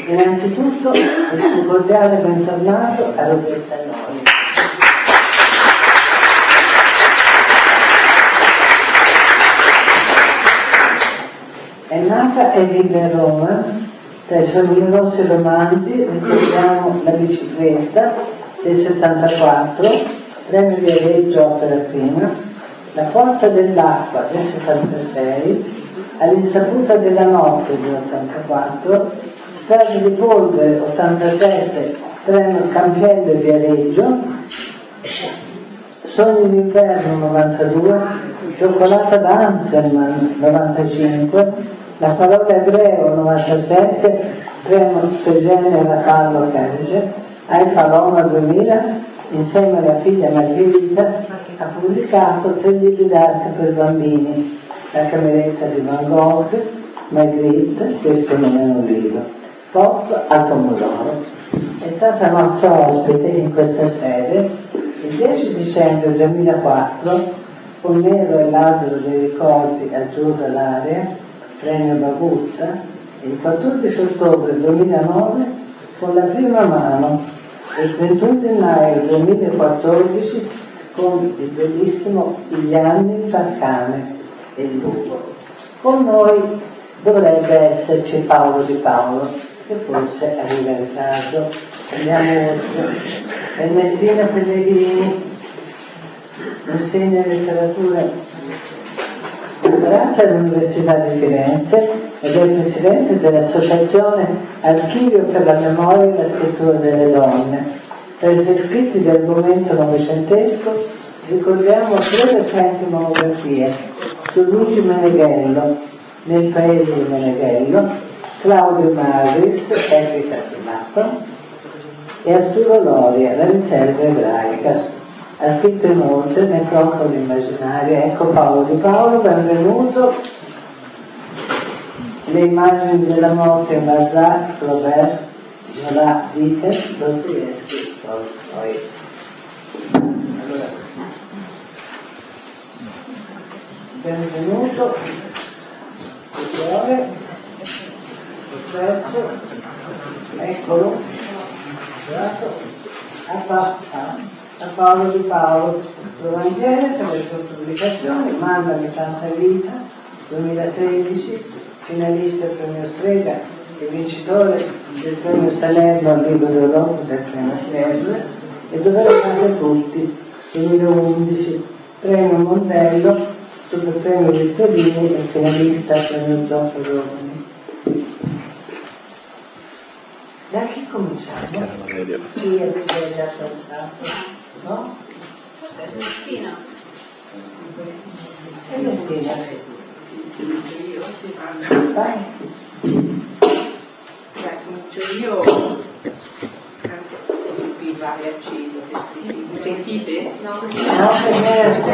Innanzitutto un cordiale bentornato a Rosetta Noi. È nata e vive a Roma. Tra i suoi numerosi romanzi ricordiamo La bicicletta del 74, premio Viareggio opera prima, La porta dell'acqua del 76, All'insaputa della notte dell'84, Strade di polvere 87, premio Campiello e Viareggio, Sogni d'inverno 92, Cioccolata da Anselman 95, La parola ebreo 97, premio Fegene Rapallo Kerge, Ai Paloma 2000, insieme alla figlia Margherita, ha pubblicato 3 libri d'arte per bambini, La cameretta di Van Gogh, Magritte, questo non è un libro, Pop al pomodoro. È stata nostra ospite in questa sede il 10 dicembre 2004 con Nero e l'albero dei ricordi Azzurra l'area, premio Bagutta, e il 14 ottobre 2009 con La prima mano, e il 21 gennaio 2014 con il bellissimo Gli anni fra cane e il lupo. Con noi dovrebbe esserci Paolo Di Paolo, che forse arriva in ritardo. Andiamo oltre. Ernestina Pellegrini insegna letteratura comparata all'Università di Firenze ed è presidente dell'associazione Archivio per la memoria e la scrittura delle donne. Per i suoi scritti di argomento novecentesco ricordiamo 3 recenti monografie su Luigi Meneghello, Nel paese di Meneghello, Claudio Magris, Etica sull'acqua, e Arturo Loria, La riserva ebraica. Ha scritto inoltre Necropoli immaginaria. Ecco Paolo Di Paolo, benvenuto. Le immagini della morte in Balzac, Flaubert, Zola, Dickens, Dostoevsky, Tolstoi. Allora, benvenuto. Processo, eccolo, a Paolo Di Paolo, Provangere per le sue pubblicazioni, Mandami tanta vita, 2013, finalista del premio Strega e vincitore del premio Salerno al libro d'Europa del premio Schleser, e Dove eravate tutti, 2011, premio Mondello, superpremio Vittorini e finalista al premio Zoppo Giovani. Da chi cominciamo? Chi avete già pensato? No? Forse è Ernestina. Ernestina. Vai. Comincio io. Anche se si qui va riacceso. Mi sentite? No, per me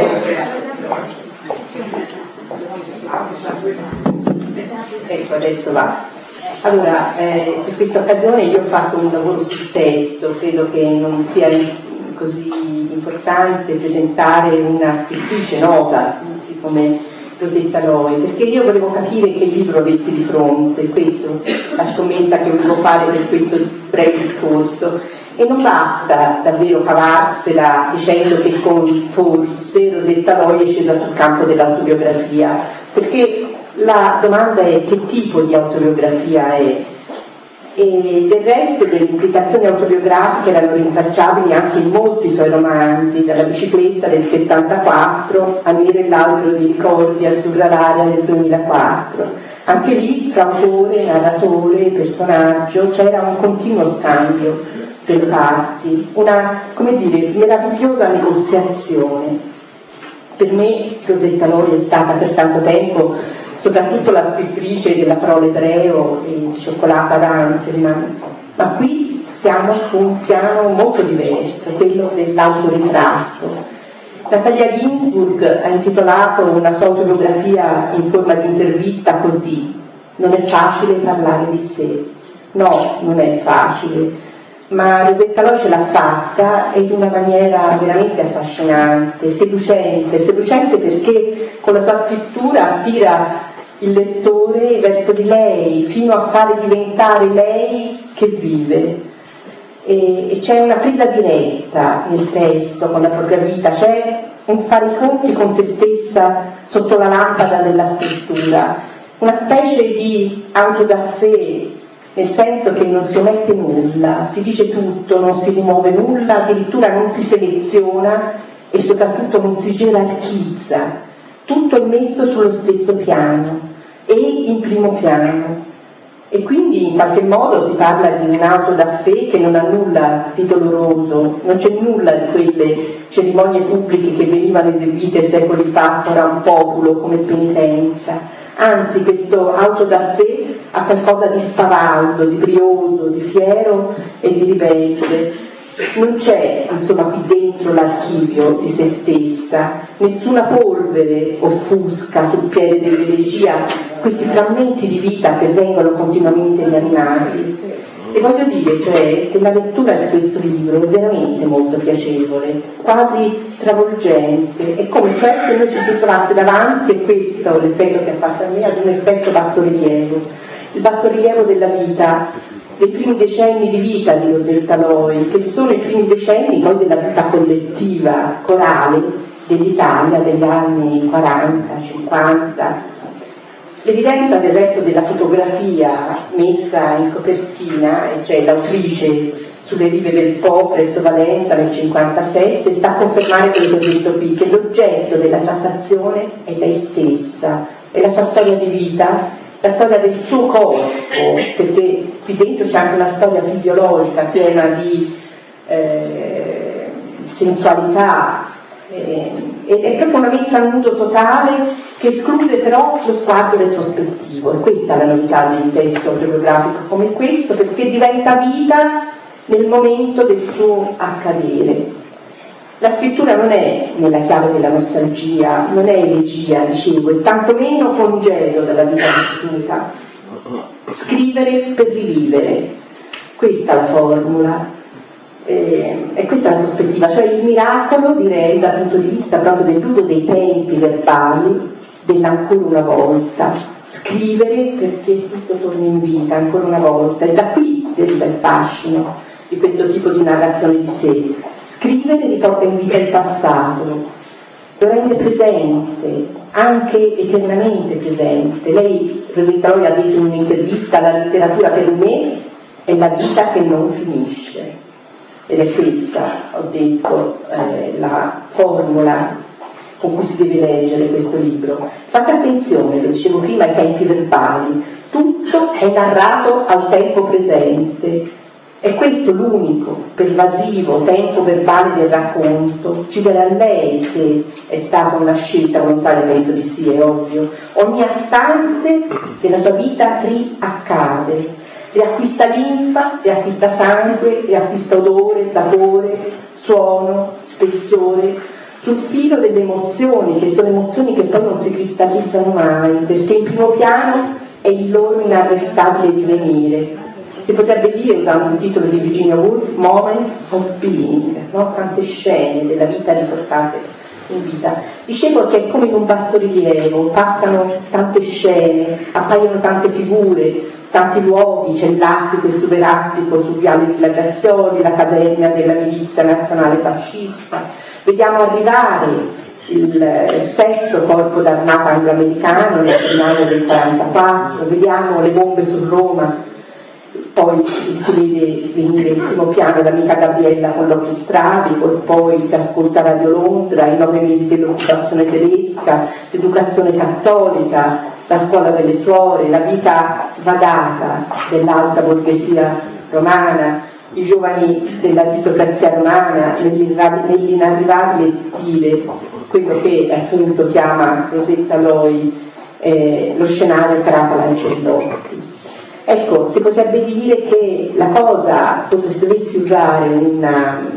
ecco, adesso va. Allora, per questa occasione io ho fatto un lavoro sul testo, credo che non sia così importante presentare una scrittrice nota come Rosetta Noi, perché io volevo capire che libro avessi di fronte, questa è la scommessa che volevo fare per questo breve discorso, e non basta davvero cavarsela dicendo che con forse Rosetta Noi è scesa sul campo dell'autobiografia, perché la domanda è che tipo di autobiografia è, e del resto delle implicazioni autobiografiche erano rintracciabili anche in molti suoi romanzi, dalla bicicletta del 74 a Nero e l'albero dei ricordi, Azzurra l'area del 2004. Anche lì tra autore, narratore, personaggio c'era un continuo scambio delle parti, una, come dire, meravigliosa negoziazione. Per me Rosetta Noi è stata per tanto tempo soprattutto la scrittrice della parola ebreo e di Cioccolata da Anselman, ma qui siamo su un piano molto diverso, quello dell'autoritratto. Natalia Ginsburg ha intitolato una sua autobiografia in forma di intervista così: non è facile parlare di sé. No, non è facile, ma Rosetta Noi ce l'ha fatta e in una maniera veramente affascinante, seducente perché con la sua scrittura attira il lettore verso di lei, fino a fare diventare lei che vive, e c'è una presa diretta nel testo con la propria vita, c'è un fare i conti con se stessa sotto la lampada della scrittura, una specie di autodafé, nel senso che non si omette nulla, si dice tutto, non si rimuove nulla, addirittura non si seleziona e soprattutto non si gerarchizza, tutto è messo sullo stesso piano e in primo piano. E quindi in qualche modo si parla di un'auto da fé che non ha nulla di doloroso, non c'è nulla di quelle cerimonie pubbliche che venivano eseguite secoli fa fra un popolo come penitenza. Anzi, questo auto da fé ha qualcosa di spavaldo, di brioso, di fiero e di ribelle. Non c'è, insomma, qui dentro l'archivio di se stessa, nessuna polvere offusca sul piede dell'elegia questi frammenti di vita che vengono continuamente rianimati. E voglio dire, cioè, che la lettura di questo libro è veramente molto piacevole, quasi travolgente, è come cioè se noi ci si trovasse davanti, e questo è l'effetto che ha fatto a me, ad un effetto bassorilievo, il bassorilievo della vita, dei primi decenni di vita di Rosetta Loi, che sono i primi decenni poi della vita collettiva, corale, dell'Italia degli anni 40, 50. L'evidenza del resto della fotografia messa in copertina, e cioè l'autrice sulle rive del Po presso Valenza nel 57, sta a confermare quello che ho detto qui, che l'oggetto della trattazione è lei stessa, è la sua storia di vita, la storia del suo corpo, perché qui dentro c'è anche una storia fisiologica piena di sensualità, è proprio una messa a nudo totale che esclude però lo sguardo retrospettivo, e questa è la novità di un testo autobiografico come questo, perché diventa vita nel momento del suo accadere. La scrittura non è nella chiave della nostalgia, non è elegia, dicevo, e tantomeno congedo dalla vita vissuta. Scrivere per rivivere, questa è la formula, e questa è la prospettiva, cioè il miracolo, direi, dal punto di vista proprio dell'uso dei tempi verbali, dell'ancora una volta, scrivere perché tutto torni in vita ancora una volta, e da qui deriva il fascino di questo tipo di narrazione di sé. Scrivere riporta in vita il passato, lo rende presente, anche eternamente presente. Lei, Rosetta Loi, ha detto in un'intervista: la letteratura per me è la vita che non finisce. Ed è questa, ho detto, la formula con cui si deve leggere questo libro. Fate attenzione, lo dicevo prima, ai tempi verbali. Tutto è narrato al tempo presente. È questo l'unico, pervasivo tempo verbale del racconto. Ci dirà lei se è stata una scelta volontaria, penso di sì, è ovvio. Ogni istante della sua vita riaccade, riacquista linfa, riacquista sangue, riacquista odore, sapore, suono, spessore, sul filo delle emozioni, che sono emozioni che poi non si cristallizzano mai, perché in primo piano è il loro inarrestabile divenire. Si potrebbe dire, usando un titolo di Virginia Woolf, Moments of Being, no? Tante scene della vita riportate in vita. Dicevo che è come in un bassorilievo, passano tante scene, appaiono tante figure, tanti luoghi, c'è l'attico e il superattico su Viale Villa Grazioli, la caserma della milizia nazionale fascista, vediamo arrivare il sesto corpo d'armata anglo-americano nel gennaio del 1944, vediamo le bombe su Roma. Poi si vede venire in primo piano l'amica Gabriella con l'occhio strabico, poi si ascolta Radio Londra, i 9 mesi dell'occupazione tedesca, l'educazione cattolica, la scuola delle suore, la vita svagata dell'alta borghesia romana, i giovani dell'aristocrazia romana, nell'inarrivabile stile, quello che appunto chiama Rosetta Loi lo scenario Carapa Lancellotti. Ecco, si potrebbe dire che la cosa, forse se dovessi usare una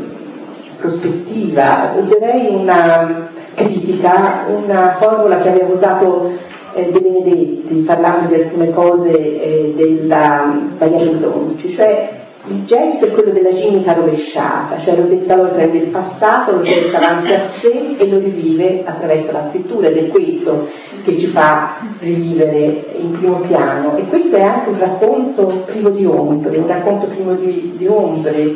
prospettiva, userei una critica, una formula che aveva usato De Benedetti, parlando di alcune cose della Diana Bronci, cioè il jazz è quello della chimica rovesciata, cioè Rosetta Loi prende il passato, lo porta avanti a sé e lo rivive attraverso la scrittura, ed è questo che ci fa rivivere in primo piano. E questo è anche un racconto privo di ombre, un racconto privo di ombre.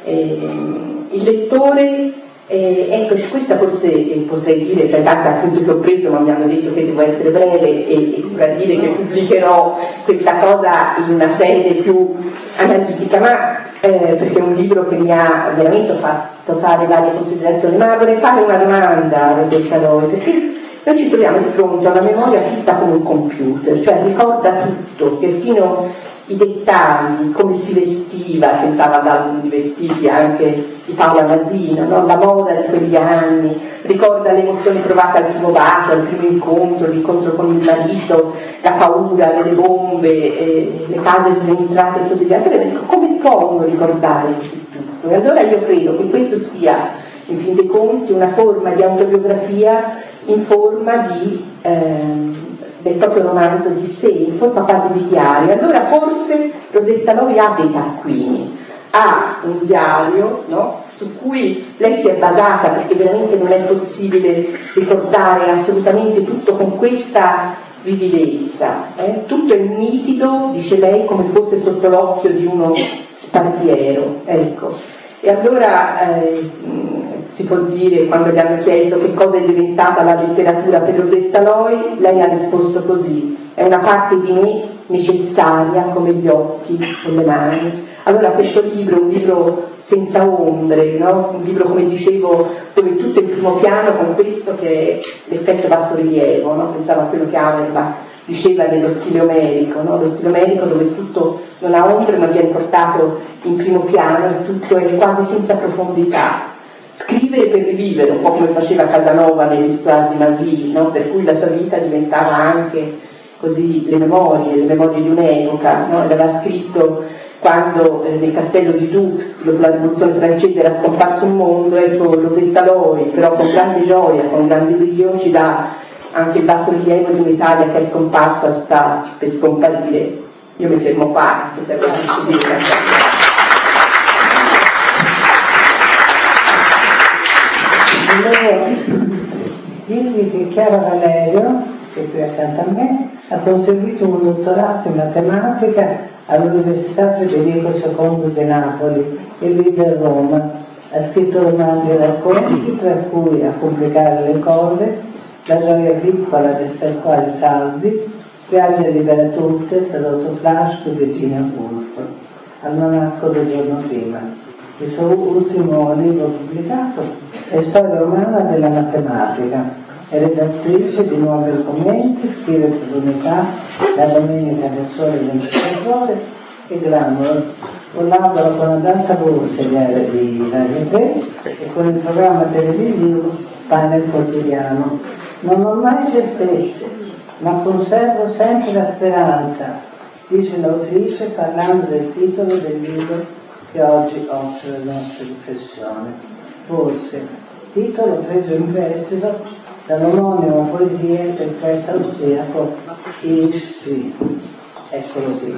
Il lettore, ecco, questa forse potrei dire, tra tante appunto che ho preso, ma mi hanno detto che devo essere breve e vorrei dire che pubblicherò questa cosa in una sede più analitica, ma perché è un libro che mi ha veramente fatto fare varie considerazioni. Ma vorrei fare una domanda a Rosetta Loi, perché noi ci troviamo di fronte a una memoria fitta come un computer, cioè ricorda tutto, perfino i dettagli, come si vestiva, pensava ad album di vestiti anche di Paola Masino, no? La moda di quegli anni, ricorda l'emozione provata al primo bacio, al primo incontro, l'incontro con il marito, la paura delle bombe, le case sventrate e così via. Allora dico, come può uno ricordare così tutto? E allora io credo che questo sia, in fin dei conti, una forma di autobiografia in forma di del proprio romanzo di sé, in forma quasi di diario. Allora forse Rosetta Loi ha dei taccuini, ha un diario, no? Su cui lei si è basata, perché veramente non è possibile ricordare assolutamente tutto con questa vividezza. Tutto è nitido, dice lei, come fosse sotto l'occhio di uno sparviero. Ecco. E allora si può dire, quando gli hanno chiesto che cosa è diventata la letteratura per Rosetta Loi, lei ha risposto così: è una parte di me necessaria come gli occhi e le mani. Allora questo libro è un libro senza ombre, no? Un libro, come dicevo, dove tutto è in primo piano, con questo che è l'effetto bassorilievo, no? Pensavo a quello che Auerbach diceva dello stile omerico, no? Lo stile omerico dove tutto non ha ombre ma viene portato in primo piano e tutto è quasi senza profondità. Scrivere per rivivere, un po' come faceva Casanova negli Histoire di Magie, no? Per cui la sua vita diventava anche così le memorie di un'epoca, no? Aveva scritto quando nel castello di Dux, dopo la rivoluzione francese, era scomparso un mondo, ecco, Rosetta Loi, però con grande gioia, con grande brio, ci dà anche il bassorilievo di un'Italia che è scomparsa, sta per scomparire. Io mi fermo qua, questa è la Volevo dirvi che Chiara Valerio, che è qui accanto a me, ha conseguito un dottorato in matematica all'Università Federico II di Napoli e vive a Roma. Ha scritto romanzi e racconti, tra cui A pubblicare le cose, La gioia piccola di essere quasi salvi, Spiaggia libera tutte, tradotto Flash di Virginia Woolf, Almanacco del giorno prima. Il suo ultimo libro pubblicato è Storia umana della matematica. È redattrice di Nuovi Argomenti, scrive per l'Unità, La domenica del Sole 24 ore e Glamour. Collabora con ad alta voce di Radio 3 e con il programma televisivo Panel Quotidiano. Non ho mai certezze, ma conservo sempre la speranza, dice l'autrice parlando del titolo del libro che oggi offre la nostra riflessione. Forse, titolo preso in prestito dall'omonima poesia del poeta austriaco Erich Frid. Eccolo qui.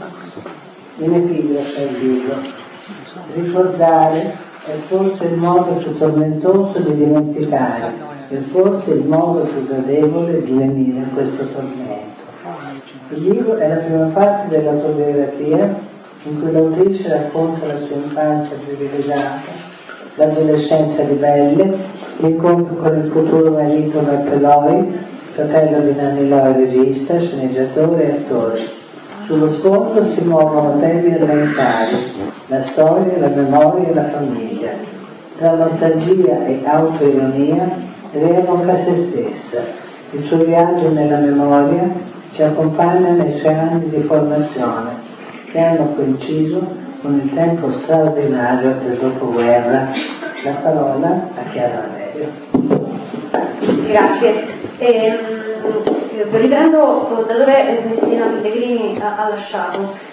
In epigrafe al libro. Ricordare è forse il modo più tormentoso di dimenticare, e forse il modo più gradevole di venire a questo tormento. Il libro è la prima parte dell'autobiografia in cui l'autrice racconta la sua infanzia privilegiata, l'adolescenza ribelle, l'incontro con il futuro marito Beppe Loi, fratello di Nanni Loi, regista, sceneggiatore e attore. Sullo sfondo si muovono temi elementari, la storia, la memoria e la famiglia. Tra nostalgia e autoironia rievoca se stessa. Il suo viaggio nella memoria ci accompagna nei suoi anni di formazione, che hanno coinciso con il tempo straordinario del dopoguerra. La parola a Chiara Valerio. Grazie. Riprendo da dove Cristina Pellegrini ha lasciato.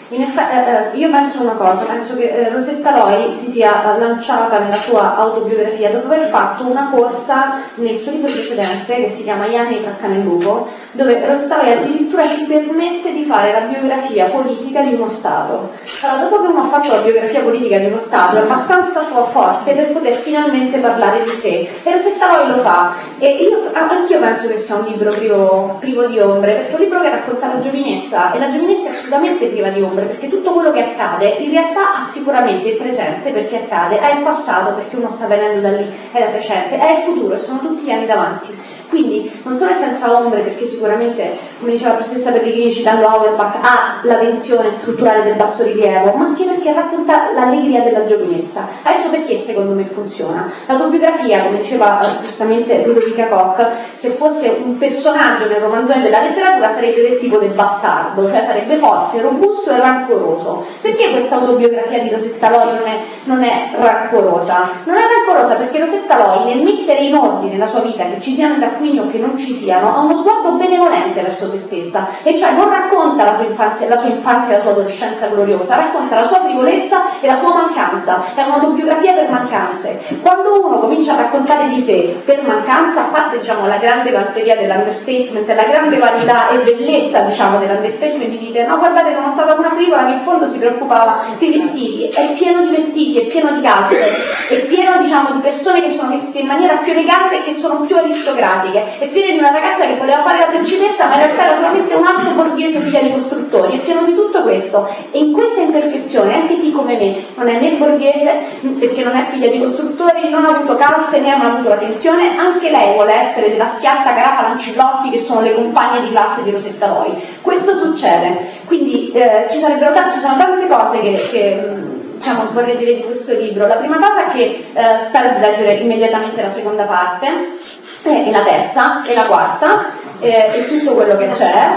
Io penso una cosa, penso che Rosetta Loi si sia lanciata nella sua autobiografia dopo aver fatto una corsa nel suo libro precedente che si chiama Gli anni tra cane e lupo, dove Rosetta Loi addirittura si permette di fare la biografia politica di uno Stato. Allora, dopo che uno ha fatto la biografia politica di uno Stato è abbastanza forte per poter finalmente parlare di sé, e Rosetta Loi lo fa, e anch'io penso che sia un libro privo di ombre, perché è un libro che racconta la giovinezza, e la giovinezza è assolutamente priva di ombre, perché tutto quello che accade in realtà ha sicuramente il presente perché accade, ha il passato perché uno sta venendo da lì, è il presente, è il futuro e sono tutti gli anni davanti. Quindi non solo è senza ombre, perché sicuramente, come diceva la professoressa Pellegrini citando Auerbach, ha la tensione strutturale del basso rilievo, ma anche perché racconta l'allegria della giovinezza. Adesso perché secondo me funziona? L'autobiografia, come diceva giustamente Ludovica Koch, se fosse un personaggio nel romanzone della letteratura sarebbe del tipo del bastardo, cioè sarebbe forte, robusto e rancoroso. Perché questa autobiografia di Rosetta Loi non è rancorosa? Non è rancorosa perché Rosetta Loi, nel mettere in ordine la sua vita, che ci siano taccuini o che non ci siano, ha uno sguardo benevolente verso se stessa, e cioè non racconta la sua infanzia e la sua adolescenza gloriosa, racconta la sua frivolezza e la sua mancanza. È un'autobiografia per mancanze. Quando uno comincia a raccontare di sé per mancanza, a parte la grande vanteria dell'understatement, la grande vanità e bellezza dell'understatement, di dire no guardate sono stata una frivola che in fondo si preoccupava dei vestiti, è pieno di vestiti, è pieno di calze, è pieno di persone che sono vestite in maniera più elegante e che sono più aristocratiche, è pieno di una ragazza che voleva fare la principessa ma in realtà era solamente un alto borghese figlia di costruttori, è pieno di tutto questo, e in questa imperfezione anche chi come me non è né borghese perché non è figlia di costruttori, non ha avuto calze né ha avuto l'attenzione, anche lei vuole essere della schiatta Carafa Lancillotti che sono le compagne di classe di Rosetta Loi. Questo succede, quindi ci sono tante cose che vorrei dire di questo libro. La prima cosa è che spero di leggere immediatamente la seconda parte, e la terza, e la quarta, e tutto quello che c'è,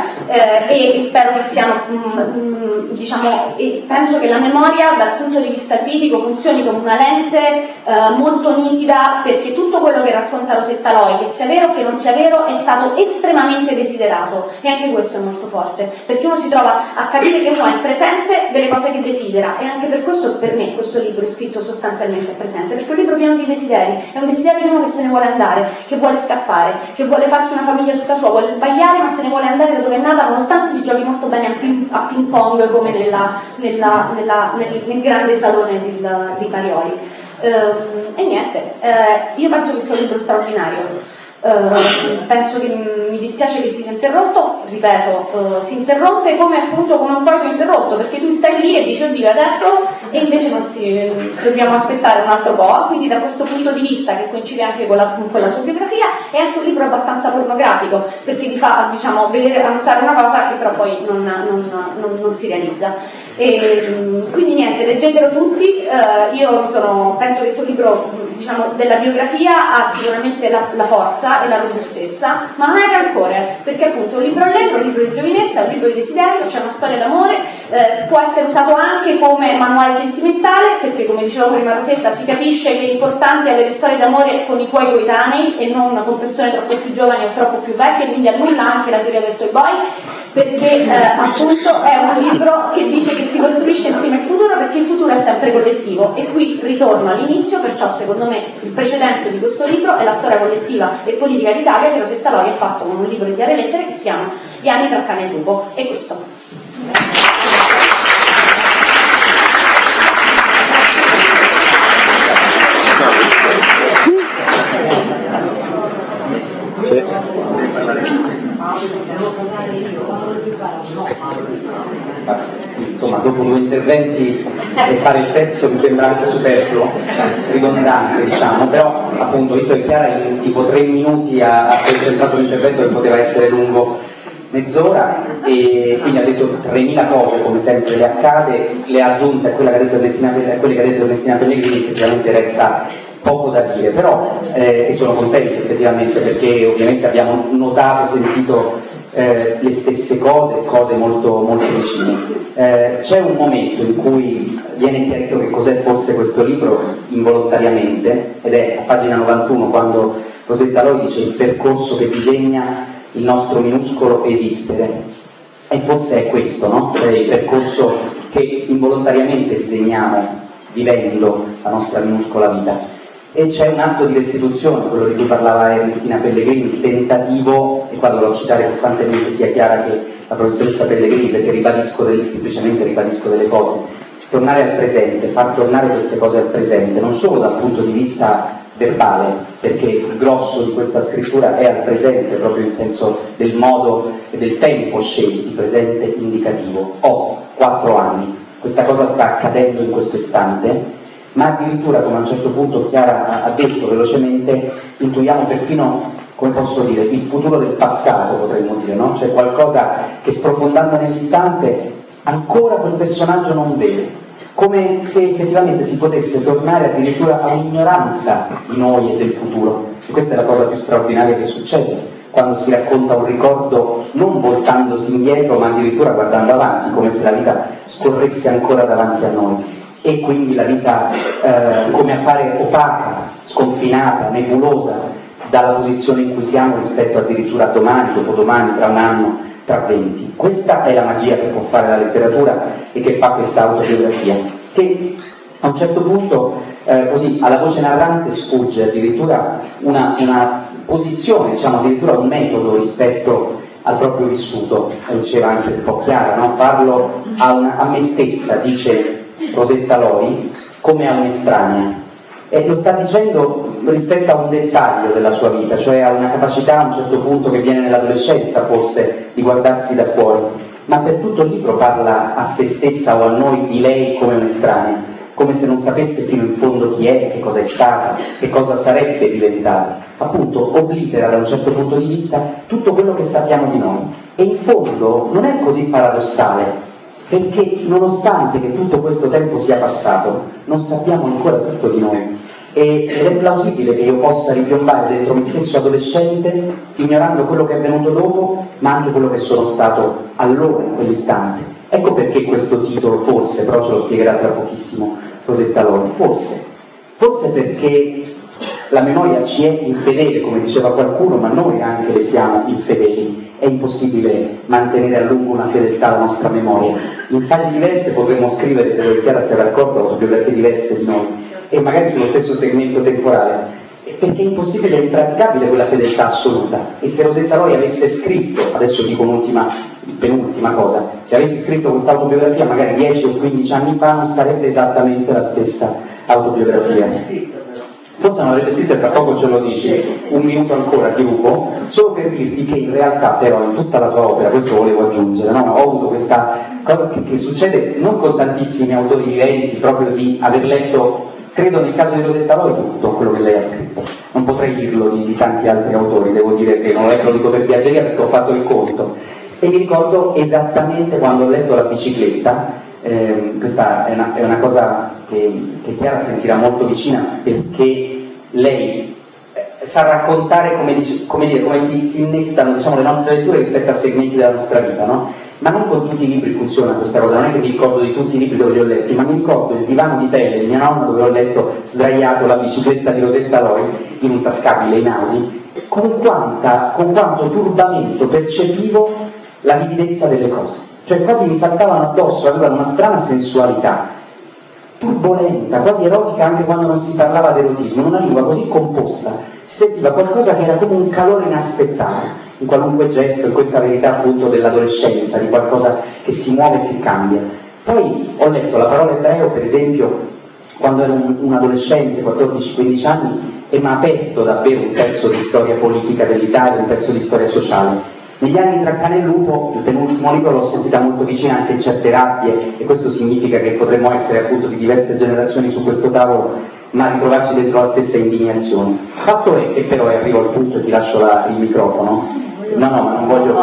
e spero che siano, e penso che la memoria dal punto di vista critico funzioni come una lente molto nitida, perché tutto quello che racconta Rosetta Loi, che sia vero o che non sia vero, è stato estremamente desiderato, e anche questo è molto forte, perché uno si trova a capire che uno è il presente delle cose che desidera, e anche per questo per me questo libro è scritto sostanzialmente al presente, perché è un libro pieno di desideri, è un desiderio di uno che se ne vuole andare, che vuole scappare, che vuole farsi una famiglia tutta sua, vuole sbagliare ma se ne vuole andare da dove è nata, nonostante si giochi molto bene a ping pong come nel grande salone di Parioli. E niente, io penso che sia un libro straordinario. Penso che mi dispiace che si sia interrotto, ripeto, si interrompe come un corpo interrotto, perché tu stai lì e dici oddio adesso, e invece dobbiamo aspettare un altro po', quindi da questo punto di vista, che coincide anche con la sua biografia, è anche un libro abbastanza pornografico, perché ti fa vedere, annusare una cosa che però poi non si realizza. E quindi niente, leggetelo tutti. Io penso che questo libro della biografia ha sicuramente la forza e la robustezza, ma non è rancore, perché appunto un libro allegro, un libro di giovinezza, un libro di desiderio, c'è una storia d'amore, può essere usato anche come manuale sentimentale, perché come dicevo prima Rosetta, si capisce che è importante avere storie d'amore con i tuoi coetanei e non con persone troppo più giovani o troppo più vecchie, quindi annulla anche la teoria del toy boy, perché appunto è un libro che dice che si costruisce insieme al futuro, perché il futuro è sempre collettivo, e qui ritorno all'inizio, perciò secondo me il precedente di questo libro è la storia collettiva e politica d'Italia che Rosetta Loi ha fatto con un libro di Chiare Lettere che si chiama Gli anni tra cane e lupo, e questo. Insomma, dopo due interventi e fare il pezzo mi sembra anche superfluo, ridondante però appunto visto che Chiara in tipo 3 minuti ha concentrato l'intervento che poteva essere lungo mezz'ora, e quindi ha detto 3.000 cose come sempre le accade, le ha aggiunte a quelle che ha detto Ernestina Pellegrini, effettivamente resta poco da dire, però e sono contento effettivamente perché ovviamente abbiamo notato, sentito le stesse cose molto, molto vicine. C'è un momento in cui viene chiarito che cos'è fosse questo libro involontariamente, ed è a pagina 91 quando Rosetta Loi dice: il percorso che disegna il nostro minuscolo esistere. E forse è questo, no? Cioè il percorso che involontariamente disegniamo vivendo la nostra minuscola vita. E c'è un atto di restituzione, quello di cui parlava Ernestina Pellegrini, il tentativo, e qua dovrò citare costantemente sia Chiara che la professoressa Pellegrini, perché semplicemente ribadisco delle cose, tornare al presente, far tornare queste cose al presente, non solo dal punto di vista verbale, perché il grosso di questa scrittura è al presente, proprio in senso del modo e del tempo scelti, presente indicativo. Ho 4 anni, questa cosa sta accadendo in questo istante, ma addirittura, come a un certo punto Chiara ha detto velocemente, intuiamo perfino, come posso dire, il futuro del passato, potremmo dire, no? Cioè qualcosa che sprofondando nell'istante ancora quel personaggio non vede, come se effettivamente si potesse tornare addirittura a un'ignoranza di noi e del futuro. E questa è la cosa più straordinaria che succede quando si racconta un ricordo non voltandosi indietro, ma addirittura guardando avanti, come se la vita scorresse ancora davanti a noi. E quindi la vita come appare opaca, sconfinata, nebulosa dalla posizione in cui siamo rispetto addirittura a domani, dopodomani, tra un anno, tra 20. Questa è la magia che può fare la letteratura e che fa questa autobiografia, che a un certo punto così alla voce narrante sfugge addirittura una posizione, diciamo addirittura un metodo rispetto al proprio vissuto, lo diceva anche un po' Chiara, no? Parlo a me stessa, dice Rosetta Loi, come a un'estranea, e lo sta dicendo rispetto a un dettaglio della sua vita, cioè a una capacità a un certo punto che viene nell'adolescenza forse di guardarsi da fuori, ma per tutto il libro parla a se stessa o a noi di lei come un'estranea, come se non sapesse fino in fondo chi è, che cosa è stata, che cosa sarebbe diventata, appunto oblitera da un certo punto di vista tutto quello che sappiamo di noi. E in fondo non è così paradossale, perché nonostante che tutto questo tempo sia passato, non sappiamo ancora tutto di noi. Ed è plausibile che io possa ripiombare dentro me stesso adolescente, ignorando quello che è venuto dopo, ma anche quello che sono stato allora, in quell'istante. Ecco perché questo titolo, forse, però ce lo spiegherà tra pochissimo Rosetta Loi, forse perché la memoria ci è infedele, come diceva qualcuno, ma noi anche le siamo infedeli. È impossibile mantenere a lungo una fedeltà alla nostra memoria. In fasi diverse potremmo scrivere, per Chiara si era d'accordo, autobiografie diverse di noi, e magari sullo stesso segmento temporale, perché è impossibile, è impraticabile quella fedeltà assoluta. E se Rosetta Loi avesse scritto, adesso dico penultima cosa, se avesse scritto questa autobiografia magari 10 o 15 anni fa, non sarebbe esattamente la stessa autobiografia. Forse non avrebbe scritto, e tra poco ce lo dici, un minuto ancora ti rubo, solo per dirti che in realtà però in tutta la tua opera, questo volevo aggiungere, no? Ho avuto questa cosa che succede non con tantissimi autori viventi, proprio di aver letto, credo nel caso di Rosetta Loi, tutto quello che lei ha scritto. Non potrei dirlo di tanti altri autori, devo dire che non lo dico per piaceria perché ho fatto il conto. E mi ricordo esattamente quando ho letto La bicicletta, questa è una cosa che Chiara sentirà molto vicina, perché lei sa raccontare come si innestano, diciamo, le nostre letture rispetto a segmenti della nostra vita, no? Ma non con tutti i libri funziona questa cosa, non è che mi ricordo di tutti i libri dove li ho letti, ma mi ricordo il divano di pelle di mia nonna dove ho letto sdraiato La bicicletta di Rosetta Loi in un tascabile in Audi, con quanto turbamento percepivo la vividezza delle cose, cioè quasi mi saltavano addosso, avevano una strana sensualità, turbolenta, quasi erotica anche quando non si parlava d'erotismo, in una lingua così composta, si sentiva qualcosa che era come un calore inaspettato, in qualunque gesto, in questa verità appunto dell'adolescenza, di qualcosa che si muove e che cambia. Poi ho letto La parola ebreo, per esempio, quando ero un adolescente, 14-15 anni, e mi ha aperto davvero un pezzo di storia politica dell'Italia, un pezzo di storia sociale. Negli anni tra Cane e Lupo, il penultimo libro, l'ho sentita molto vicina anche in certe rabbie, e questo significa che potremmo essere appunto di diverse generazioni su questo tavolo, ma ritrovarci dentro la stessa indignazione. Fatto è, e però arrivo al punto e ti lascio il microfono. No, ma non voglio,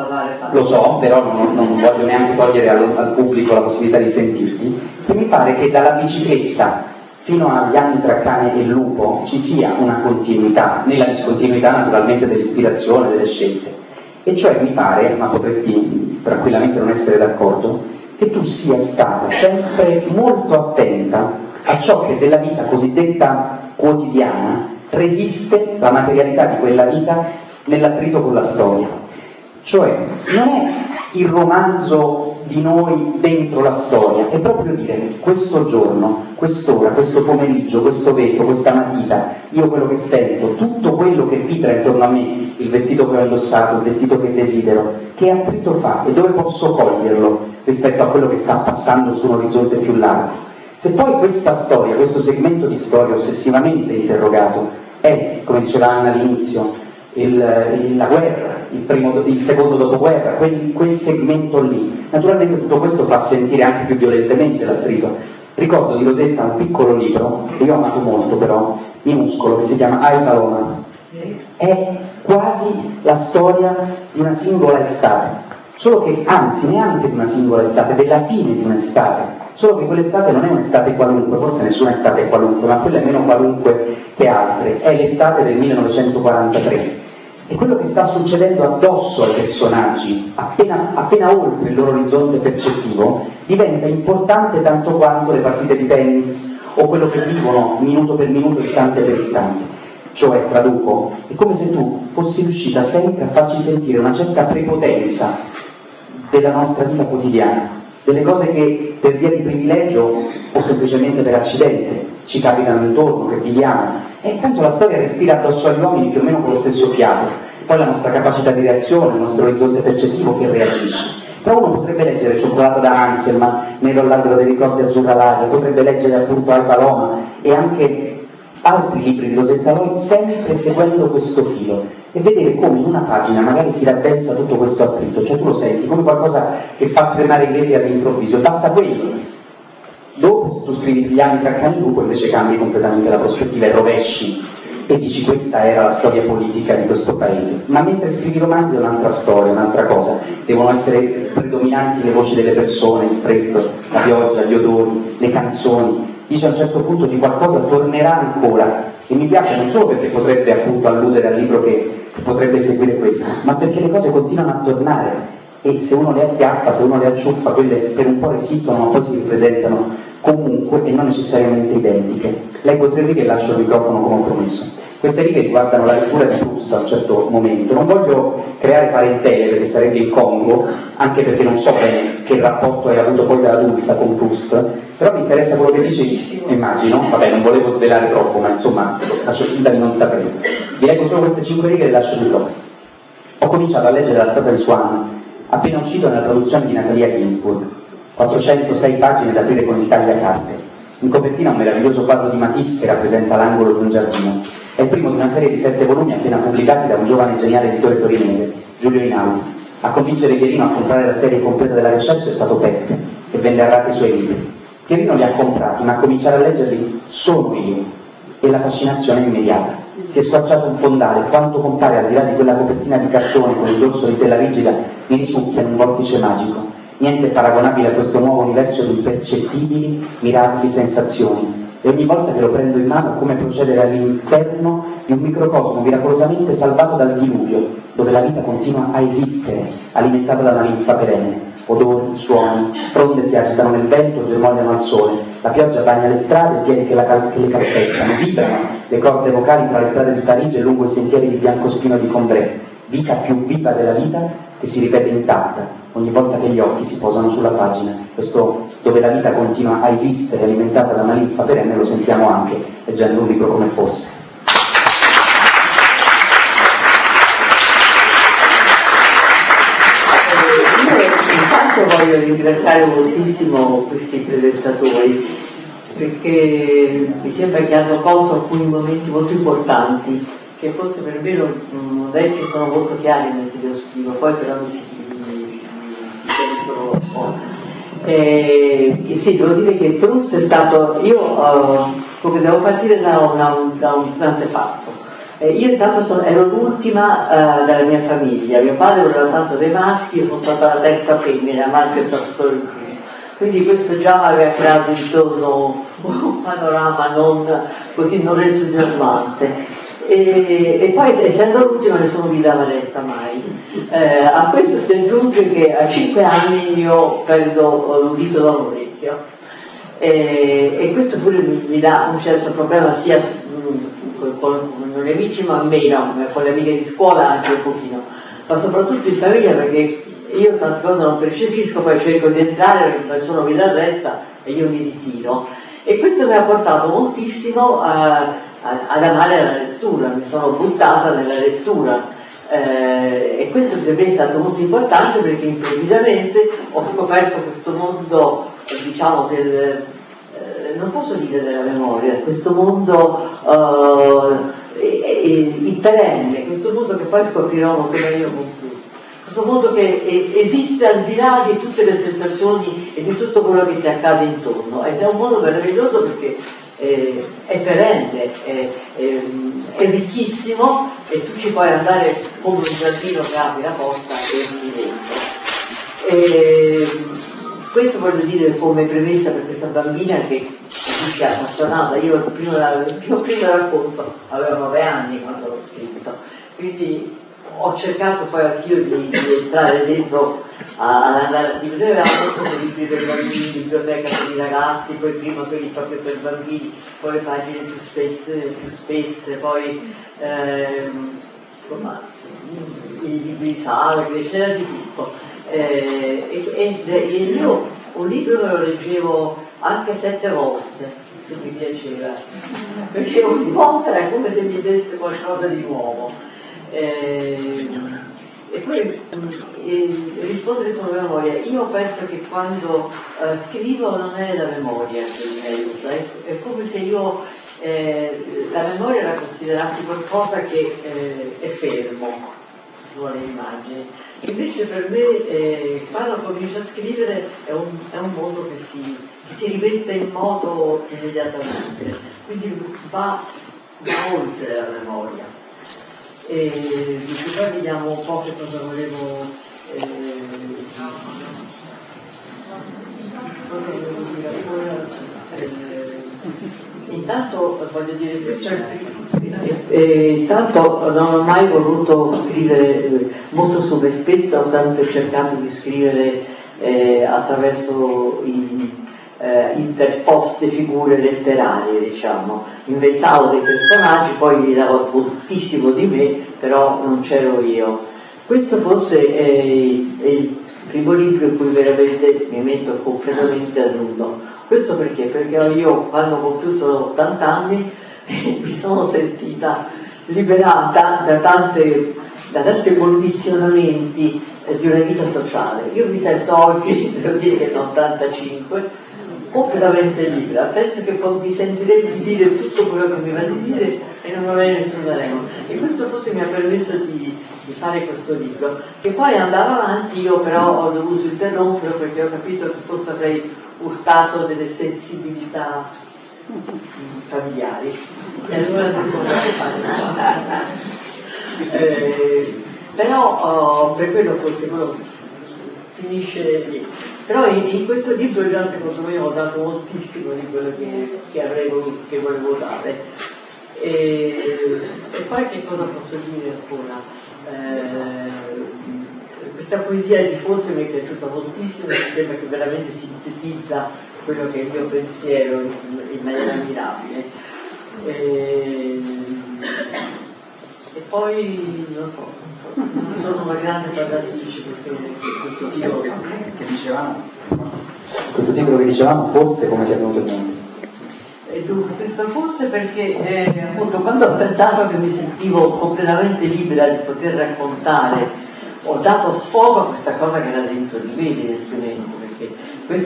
lo so, però non voglio neanche togliere al pubblico la possibilità di sentirti, che mi pare che dalla bicicletta fino agli anni tra Cane e Lupo ci sia una continuità, nella discontinuità naturalmente dell'ispirazione, delle scelte. E cioè mi pare, ma potresti tranquillamente non essere d'accordo, che tu sia stata sempre molto attenta a ciò che della vita cosiddetta quotidiana resiste, la materialità di quella vita, nell'attrito con la storia. Cioè non è il romanzo di noi dentro la storia, è proprio dire questo giorno, quest'ora, questo pomeriggio, questo vetro, questa matita, io quello che sento, tutto quello che vibra intorno a me, il vestito che ho indossato, il vestito che desidero, che attrito fa e dove posso coglierlo rispetto a quello che sta passando su un orizzonte più largo. Se poi questa storia, questo segmento di storia ossessivamente interrogato è, come diceva Anna all'inizio, la guerra, il secondo dopoguerra, quel segmento lì, naturalmente tutto questo fa sentire anche più violentemente l'attrito. Ricordo di Rosetta un piccolo libro, che io ho amato molto però, minuscolo, che si chiama Ai Paloma. È quasi la storia di una singola estate, solo che, anzi, neanche di una singola estate, della fine di un'estate, solo che quell'estate non è un'estate qualunque, forse nessuna estate è qualunque, ma quella è meno qualunque che altre, è l'estate del 1943. E quello che sta succedendo addosso ai personaggi, appena oltre il loro orizzonte percettivo, diventa importante tanto quanto le partite di tennis o quello che vivono minuto per minuto, istante per istante. Cioè, traduco, è come se tu fossi riuscita sempre a farci sentire una certa prepotenza della nostra vita quotidiana, delle cose che per via di privilegio o semplicemente per accidente ci capitano intorno, che viviamo. E tanto la storia respira addosso agli uomini più o meno con lo stesso fiato, poi la nostra capacità di reazione, il nostro orizzonte percettivo che reagisce. Però uno potrebbe leggere Cioccolata da Anselm, Nero all'albero dei ricordi azzurra l'aria, potrebbe leggere appunto Ai Paloma e anche altri libri di Rosetta Loi, sempre seguendo questo filo e vedere come in una pagina magari si raddensa tutto questo attrito, cioè tu lo senti come qualcosa che fa tremare i vetri all'improvviso e basta quello. Dopo, se tu scrivi Gli anni tra cani e lupo, invece cambi completamente la prospettiva e rovesci e dici questa era la storia politica di questo paese. Ma mentre scrivi romanzi è un'altra storia, un'altra cosa. Devono essere predominanti le voci delle persone, il freddo, la pioggia, gli odori, le canzoni. Dice a un certo punto di qualcosa tornerà ancora. E mi piace non solo perché potrebbe appunto alludere al libro che potrebbe seguire questo, ma perché le cose continuano a tornare. E se uno le acchiappa, se uno le acciuffa, quelle per un po' resistono, ma poi si ripresentano comunque e non necessariamente identiche. Leggo 3 righe e lascio il microfono come ho promesso. Queste righe riguardano la lettura di Proust a un certo momento. Non voglio creare parentele perché sarebbe incongruo, anche perché non so bene che rapporto hai avuto poi da adulta con Proust, però mi interessa quello che dici, immagino, vabbè non volevo svelare troppo, ma insomma faccio finta di non sapere. Vi leggo solo queste 5 righe e lascio il microfono. Ho cominciato a leggere La strada di Swan, appena uscito nella traduzione di Natalia Ginsburg, 406 pagine da aprire con il tagliacarte. In copertina un meraviglioso quadro di Matisse che rappresenta l'angolo di un giardino. È il primo di una serie di 7 volumi appena pubblicati da un giovane e geniale editore torinese, Giulio Einaudi. A convincere Pierino a comprare la serie completa della Recherche è stato Peppe, che vende a rate i suoi libri. Pierino li ha comprati, ma a cominciare a leggerli sono io. E la fascinazione è immediata. Si è squarciato un fondale, quanto compare al di là di quella copertina di cartone con il dorso di tela rigida mi risucchia in un vortice magico. Niente è paragonabile a questo nuovo universo di impercettibili, mirabili sensazioni. E ogni volta che lo prendo in mano è come procedere all'interno di un microcosmo miracolosamente salvato dal diluvio, dove la vita continua a esistere, alimentata da una linfa perenne. Odori, suoni, fronde si agitano nel vento, germogliano al sole, la pioggia bagna le strade, i piedi che le calpestano, vibrano le corde vocali tra le strade di Parigi e lungo i sentieri di Biancospino e di Combray. Vita più viva della vita che si ripete intatta ogni volta che gli occhi si posano sulla pagina. Questo dove la vita continua a esistere alimentata da una linfa perenne lo sentiamo anche leggendo un libro come Fosse. Intanto voglio ringraziare moltissimo questi presentatori perché mi sembra che hanno colto alcuni momenti molto importanti che forse per me non è che sono molto chiari nel che lo scrivo, poi però mi capiscono un po'. Sì, devo dire che Proust è stato, come devo partire da un antefatto. Io intanto ero l'ultima della mia famiglia, mio padre voleva tanto dei maschi, io sono stata la terza femmina, ma anche stato solo il primo. Quindi questo già aveva creato intorno un panorama non entusiasmante. E poi essendo l'ultima nessuno mi dava retta mai. A questo si aggiunge che a 5 anni io perdo l'udito da un orecchio e questo pure mi dà un certo problema sia con gli amici ma meno, con le amiche di scuola anche un pochino, ma soprattutto in famiglia perché io tante cose non percepisco, poi cerco di entrare perché nessuno mi dà retta e io mi ritiro. E questo mi ha portato moltissimo ad amare la lettura, mi sono buttata nella lettura. E questo per me è stato molto importante perché improvvisamente ho scoperto questo mondo, diciamo, non posso dire della memoria, questo mondo perenne, questo mondo che poi scoprirò molto meglio confuso, questo mondo che esiste al di là di tutte le sensazioni e di tutto quello che ti accade intorno, ed è un mondo meraviglioso perché è perenne, è ricchissimo e tu ci puoi andare come un giardino che apri la porta e entri dentro. Questo voglio dire come premessa per questa bambina che è appassionata. Io il primo racconto avevo 9 anni quando l'ho scritto, quindi ho cercato poi anch'io di entrare dentro alla narrativa. Noi avevamo molto libri per bambini, biblioteca per i ragazzi, poi prima quelli proprio per bambini, poi le pagine più spesse, poi insomma i libri sagri, c'era di tutto. Io un libro me lo leggevo anche 7 volte, che mi piaceva, perché ogni volta era come se mi desse qualcosa di nuovo. E poi rispondere sulla memoria, io penso che quando scrivo non è la memoria che mi aiuta, è come se io la memoria la considerassi qualcosa che è fermo sulle immagini. Invece per me quando comincio a scrivere è un mondo che si rimette in moto immediatamente, quindi va oltre la memoria. E poi vediamo un po' che cosa volevo intanto voglio dire questo, intanto non ho mai voluto scrivere molto su me stessa, ho sempre cercato di scrivere attraverso interposte figure letterarie, diciamo. Inventavo dei personaggi, poi gli davo moltissimo di me, però non c'ero io. Questo forse è il primo libro in cui veramente mi metto completamente a nudo. Questo perché? Perché io quando ho compiuto 80 anni mi sono sentita liberata da tanti condizionamenti di una vita sociale. Io mi sento oggi, devo dire che ho 85, completamente libera, penso che mi sentirei di dire tutto quello che mi va di dire e non avrei nessuna regola. E questo forse mi ha permesso di fare questo libro, che poi andava avanti, io però ho dovuto interromperlo perché ho capito che forse avrei urtato delle sensibilità familiari. E allora mi sono però per quello forse quello finisce lì. Però in questo libro già secondo me ho dato moltissimo di quello che volevo dare. E poi che cosa posso dire ancora? Questa poesia di Forse mi è piaciuta moltissimo, mi sembra che veramente sintetizza quello che è il mio pensiero in maniera mirabile. E poi non so, sono una grande parlatrice perché questo titolo che dicevamo, forse come ti è venuto in mente? E dunque questo forse perché appunto quando ho pensato che mi sentivo completamente libera di poter raccontare, ho dato sfogo a questa cosa che era dentro di me evidentemente, perché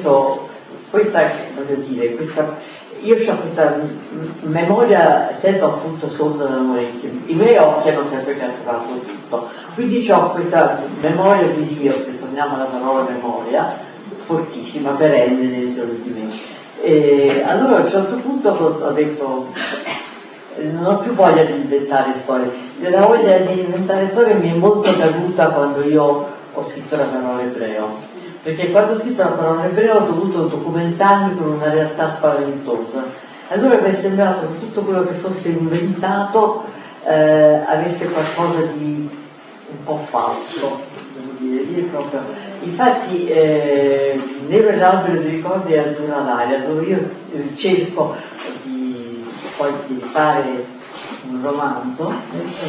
io ho questa memoria, sento appunto sotto la memoria, i miei occhi hanno sempre catturato tutto, quindi ho questa memoria visiva, se torniamo alla parola memoria, fortissima, perenne dentro di me. E allora a un certo punto ho detto, non ho più voglia di inventare storie, la voglia di inventare storie mi è molto caduta quando io ho scritto la parola ebreo. Perché quando ho scritto la parola ebreo ho dovuto documentarmi con una realtà spaventosa. Allora mi è sembrato che tutto quello che fosse inventato avesse qualcosa di un po' falso, devo dire proprio. Infatti Nero e l'albero dei ricordi è Azzurra l'aria, dove io cerco di fare un romanzo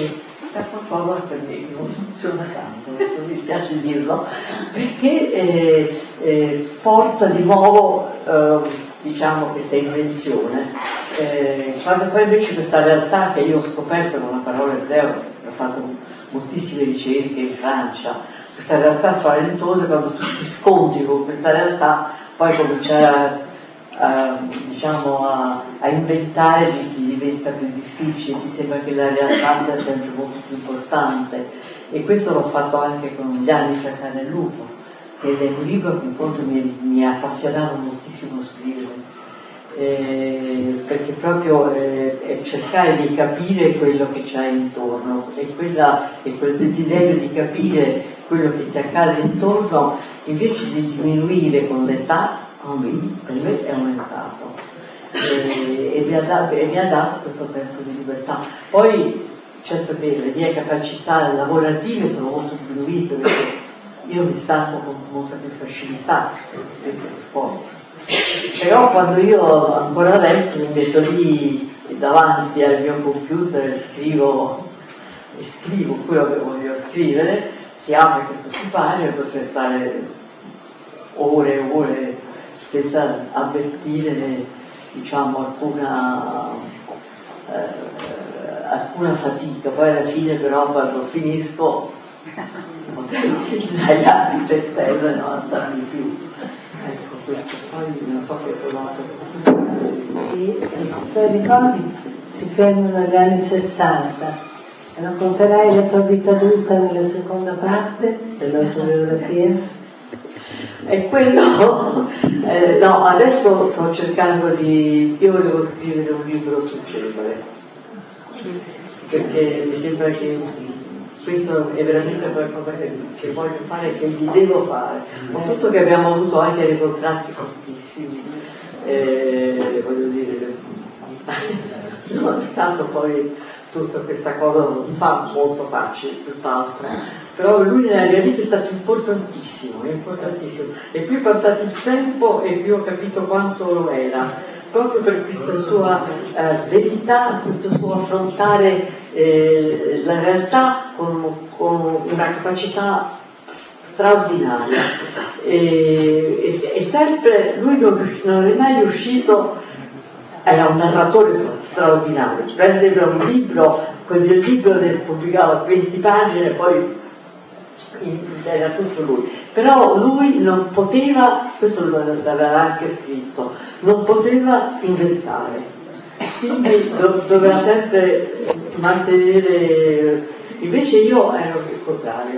c'è qualcosa per me che non funziona tanto, mi dispiace dirlo, perché porta di nuovo diciamo questa invenzione, quando poi invece questa realtà che io ho scoperto con la parola ebreo, ho fatto moltissime ricerche in Francia, questa realtà spaventosa, quando tu ti scontri con questa realtà poi cominciare diciamo a inventare ti diventa più difficile, ti sembra che la realtà sia sempre molto più importante, e questo l'ho fatto anche con Gli anni fra cane e lupo, che è un libro che in fondo mi ha appassionato moltissimo scrivere, perché proprio è cercare di capire quello che c'hai intorno, e quel desiderio di capire quello che ti accade intorno, invece di diminuire con l'età, per me è aumentato, e mi ha dato questo senso di libertà. Poi certo che le mie capacità lavorative sono molto diminuite, perché io mi stanco con molta più facilità, questo è forte. Però quando io ancora adesso mi metto lì davanti al mio computer e scrivo quello che voglio scrivere, si apre questo sipario e potrei stare ore e ore senza avvertire, diciamo, alcuna fatica. Poi alla fine però quando finisco dai lati per terra non sarmi più. Ecco, questo poi non so che ho provato. Sì, i tuoi ricordi si fermano agli anni 60. Racconterai la tua vita adulta nella seconda parte dell'autobiografia? E quello, no, adesso sto cercando io volevo scrivere un libro sul Cefare, perché mi sembra che questo è veramente qualcosa che voglio fare, che gli devo fare, con tutto che abbiamo avuto anche dei contrasti fortissimi, voglio dire, non è stato poi tutta questa cosa non fa molto facile, tutt'altro, però lui nella mia vita è stato importantissimo, e più è passato il tempo e più ho capito quanto lo era, proprio per questa sua verità, questo suo affrontare la realtà con una capacità straordinaria, e sempre lui non è mai riuscito. Era un narratore straordinario, prendeva un libro, quel libro pubblicava 20 pagine e poi era tutto lui. Però lui non poteva, questo l'aveva anche scritto, non poteva inventare, quindi doveva sempre mantenere. Invece io ero il contrario.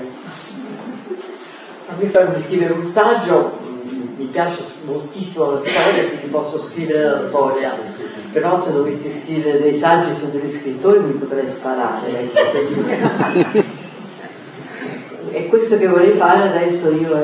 A me farmi scrivere un saggio, mi piace moltissimo la storia, quindi posso scrivere la storia, però se dovessi scrivere dei saggi su degli scrittori mi potrei sparare, ecco. E questo che vorrei fare adesso io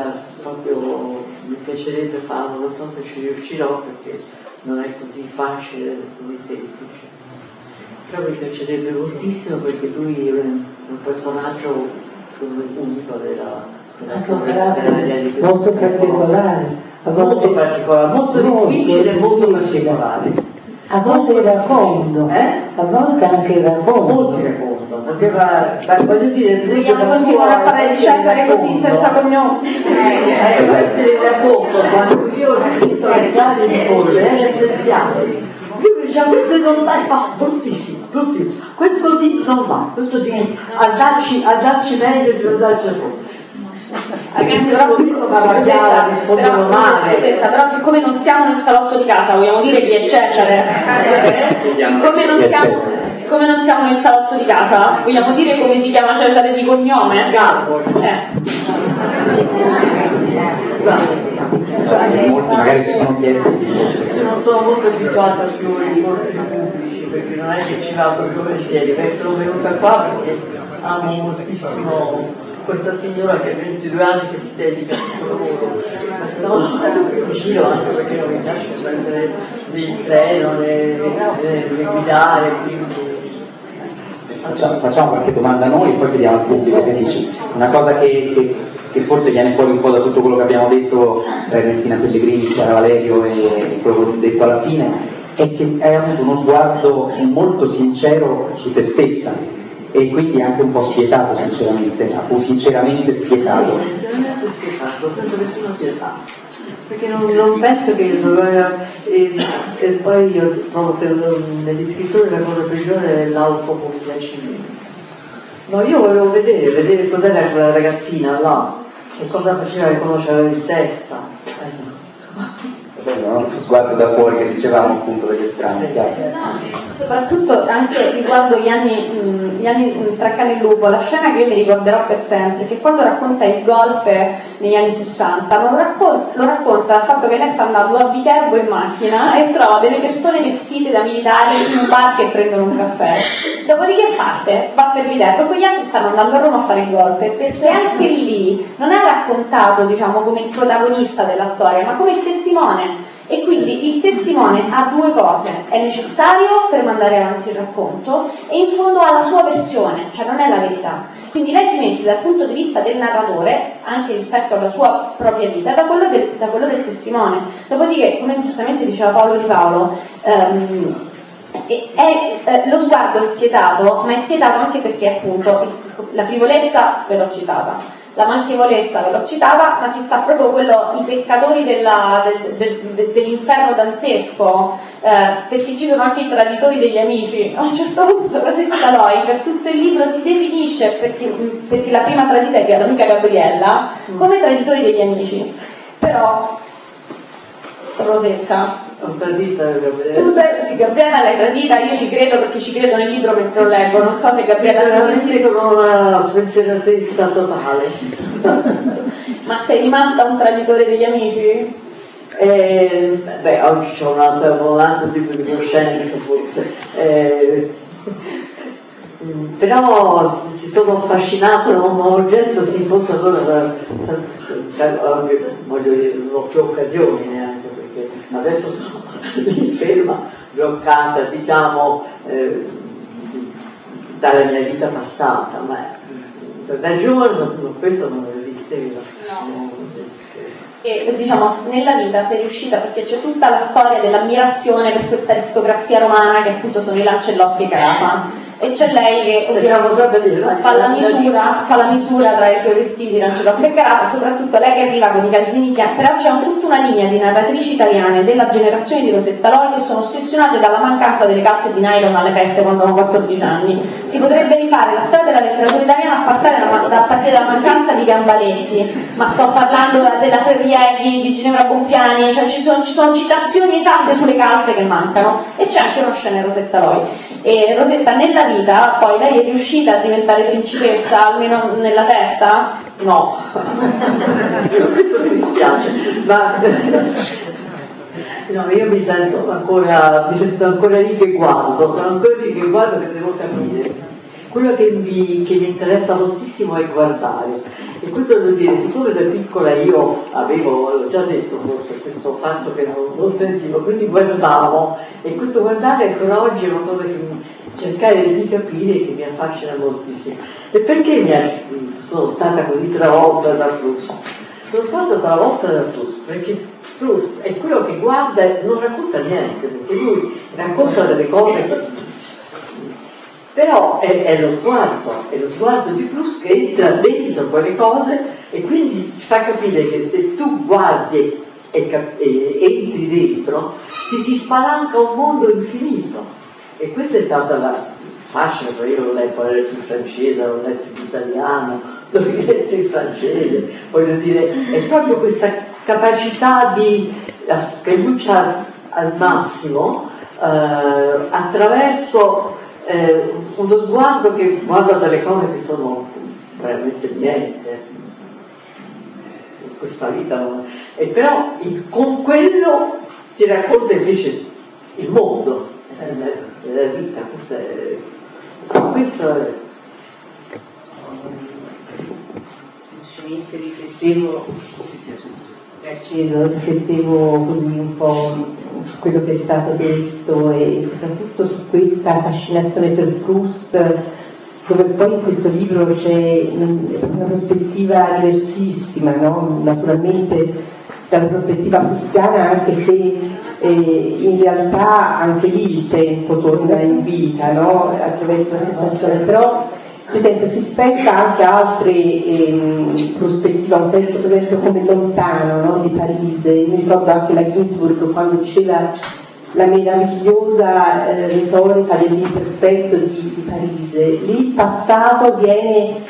mi piacerebbe farlo, non so se ci riuscirò perché non è così facile, così semplice, però mi piacerebbe moltissimo perché lui è un personaggio unico della molto particolare, molto difficile e molto particolare. A volte era fondo, a volte anche era fondo. Molto iracondo, poteva, voglio dire, vogliamo continuare a parlare di Cesare così senza cognome. Essere iracondo, quando io ho scritto le chiavi di polvere, è essenziale. Lui diciamo, questo non va, bruttissimo, questo così non va, questo di andarci meglio e di andarci a posto. Ragazzi, però siccome non siamo nel salotto di casa, vogliamo dire chi è Cesare? Siccome non siamo nel salotto di casa, vogliamo dire come si chiama Cesare di cognome? Galbo. Molti magari si sono chiesti di non sono molto abituata più ai incontri pubblici, perché non è che ci vado più volentieri, ma sono venuta qua perché amo moltissimo questa signora che ha 22 anni che si dedica a questo lavoro, ma sono stato più vicino anche perché non mi piace prendere il treno, le guidare, quindi. Facciamo qualche domanda a noi e poi chiediamo al pubblico che dici. Una cosa che forse viene fuori un po' da tutto quello che abbiamo detto tra Ernestina Pellegrini, Chiara Valerio e quello che ho detto alla fine, è che hai avuto uno sguardo molto sincero su te stessa, e quindi anche un po' spietato sinceramente, sinceramente spietato. Sinceramente spietato, senza nessuna pietà, perché non penso che doveva, e poi io trovo che negli scrittori la cosa peggiore è l'autocompiacimento. No, io volevo vedere cos'era quella ragazzina là e cosa faceva e cosa c'aveva in testa. No? Questo sguardo da fuori che dicevamo appunto degli estranei. Soprattutto anche riguardo gli anni tra cane e lupo, la scena che io mi ricorderò per sempre, che quando racconta il golpe negli anni 60 lo racconta dal fatto che lei sta andando a Viterbo in macchina e trova delle persone vestite da militari in un bar che prendono un caffè, dopodiché parte, va per Viterbo e quegli altri stanno andando a Roma a fare il golpe, perché anche lì non è raccontato, diciamo, come il protagonista della storia, ma come il testimone. E quindi il testimone ha due cose: è necessario per mandare avanti il racconto e in fondo ha la sua versione, cioè non è la verità. Quindi lei si mette dal punto di vista del narratore, anche rispetto alla sua propria vita, da quello del testimone. Dopodiché, come giustamente diceva Paolo Di Paolo, lo sguardo è spietato, ma è spietato anche perché appunto la frivolezza ve l'ho citata, la manchevolezza ve l'ho citata, ma ci sta proprio i peccatori dell'inferno dantesco, perché ci sono anche i traditori degli amici. A un certo punto Rosetta Loi per tutto il libro si definisce, perché la prima tradita è l'amica Gabriella, come traditori degli amici. Però Rosetta, tu sì, Gabriella l'hai tradita, io ci credo perché ci credo nel libro mentre lo leggo, non so se Gabriella veramente con una spensieratezza totale. Ma sei rimasta un traditore degli amici? Oggi c'è un altro tipo di coscienza forse, però si sono affascinato da un oggetto, si fosse allora voglio dire, non ho più occasioni neanche, perché adesso sono ferma, bloccata, diciamo, dalla mia vita passata, ma da giovane questo non esisteva. No. E diciamo nella vita sei riuscita, perché c'è tutta la storia dell'ammirazione per questa aristocrazia romana che appunto sono i Lancellotti e Carafa, e c'è lei che fa la misura tra i suoi vestiti Lancellotti e Carafa, soprattutto lei che arriva con i calzini bianchi. Però c'è tutta una linea di narratrici italiane della generazione di Rosetta Loi che sono ossessionate dalla mancanza delle calze di nylon alle feste quando hanno 14 anni. Si potrebbe rifare la storia della letteratura italiana a partire dalla mancanza di gambaletti, ma sto parlando della Ferrieri, di Ginevra Bompiani, cioè ci sono citazioni esatte sulle calze che mancano, e c'è anche una scena in Rosetta Loi. E Rosetta nella vita poi lei è riuscita a diventare principessa, almeno nella testa? No. Questo mi dispiace, ma no, io mi sento ancora lì che guardo, sono ancora lì che guardo, che devo capire. Quello che mi interessa moltissimo è guardare, e questo devo dire, siccome da piccola io l'ho già detto forse, questo fatto che non sentivo, quindi guardavo, e questo guardare ancora oggi è una cosa che cercare di capire che mi affascina moltissimo. E perché sono stata così travolta da Proust? Sono stata travolta da Proust perché Proust è quello che guarda e non racconta niente, perché lui racconta delle cose però è lo sguardo di Proust che entra dentro quelle cose e quindi fa capire che se tu guardi e entri dentro ti si spalanca un mondo infinito. E questa è stata la fascina, perché io l'ho letto in francese, l'ho letto in italiano, l'ho letto in francese, voglio dire, è proprio questa capacità che lui ha al massimo attraverso uno sguardo che guarda delle cose che sono veramente niente in questa vita, e però con quello ti racconta invece il mondo della vita. Questo è semplicemente riflettevo così un po' su quello che è stato detto e soprattutto su questa fascinazione per Proust, dove poi in questo libro c'è una prospettiva diversissima, no? Naturalmente dalla prospettiva prustiana, anche se in realtà anche lì il tempo torna in vita, no? Attraverso la sensazione, però Per esempio si spetta anche altre prospettive, un testo per esempio come Lontano, no? Di Parisi. Mi ricordo anche la Ginsburg quando diceva la meravigliosa retorica dell'imperfetto di Parisi. Lì il passato viene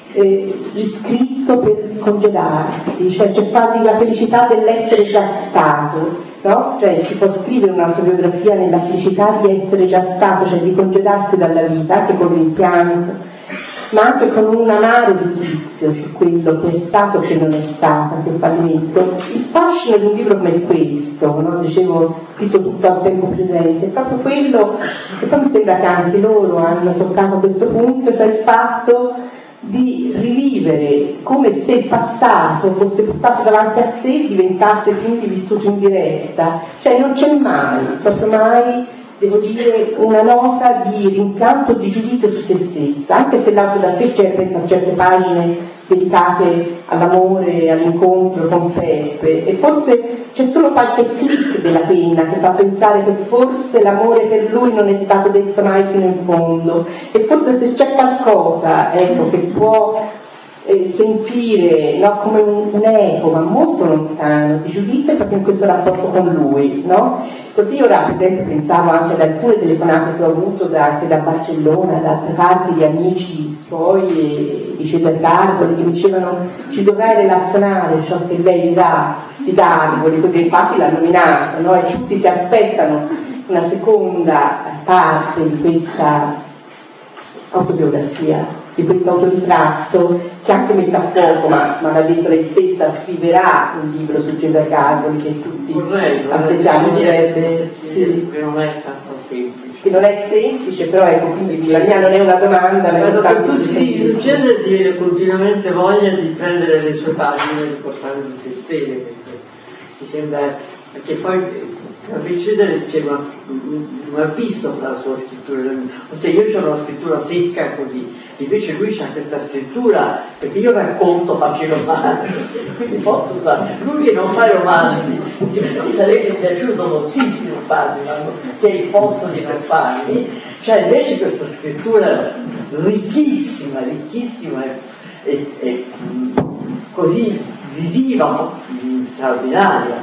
riscritto per congedarsi, cioè c'è quasi la felicità dell'essere già stato, no? Cioè si può scrivere un'autobiografia nella felicità di essere già stato, cioè di congedarsi dalla vita, anche con rimpianto, ma anche con un amaro giudizio su quello che è stato e che non è stato, anche il fallimento. Il fascino di un libro come questo, no? Dicevo, scritto tutto al tempo presente, è proprio quello, e poi mi sembra che anche loro hanno toccato questo punto, cioè il fatto di rivivere come se il passato fosse portato davanti a sé e diventasse quindi vissuto in diretta, cioè non c'è mai, proprio mai, devo dire, una nota di rimpianto, di giudizio su se stessa, anche se l'auto da te c'è, penso a certe pagine dedicate all'amore, all'incontro con Peppe, e forse c'è solo qualche click della penna che fa pensare che forse l'amore per lui non è stato detto mai fino in fondo, e forse se c'è qualcosa, ecco, che può sentire, no, come un eco, ma molto lontano, di giudizio proprio in questo rapporto con lui, no? Così ora, per esempio, pensavo anche ad alcune telefonate che ho avuto anche da Barcellona, da altre parti di amici suoi, di Cesare Gargoli, che mi dicevano ci dovrai relazionare ciò che lei dà di Gargoli, così infatti l'ha nominato, no? E tutti si aspettano una seconda parte di questa autobiografia, di questo autoritratto, che anche mette a fuoco, ma l'ha detto lei stessa, scriverà un libro su Cesare Gargoli che tutti aspettiamo di leggere. Sì. Che non è tanto semplice. Che non è semplice, però ecco, quindi la mia non è una domanda, ma è soltanto tu sì, succede di avere continuamente voglia di prendere le sue pagine e di portarle tutte insieme, perché mi sembra, perché poi Cesare c'è un abisso tra la sua scrittura e la mia. Ossia, io ho una scrittura secca così, invece lui c'ha questa scrittura, perché io racconto, faccio i romanzi, quindi posso usare. Lui che non fa i romanzi, mi sarebbe piaciuto moltissimo farli, ma non si è imposto di non farli, cioè invece questa scrittura ricchissima e così visiva, straordinaria.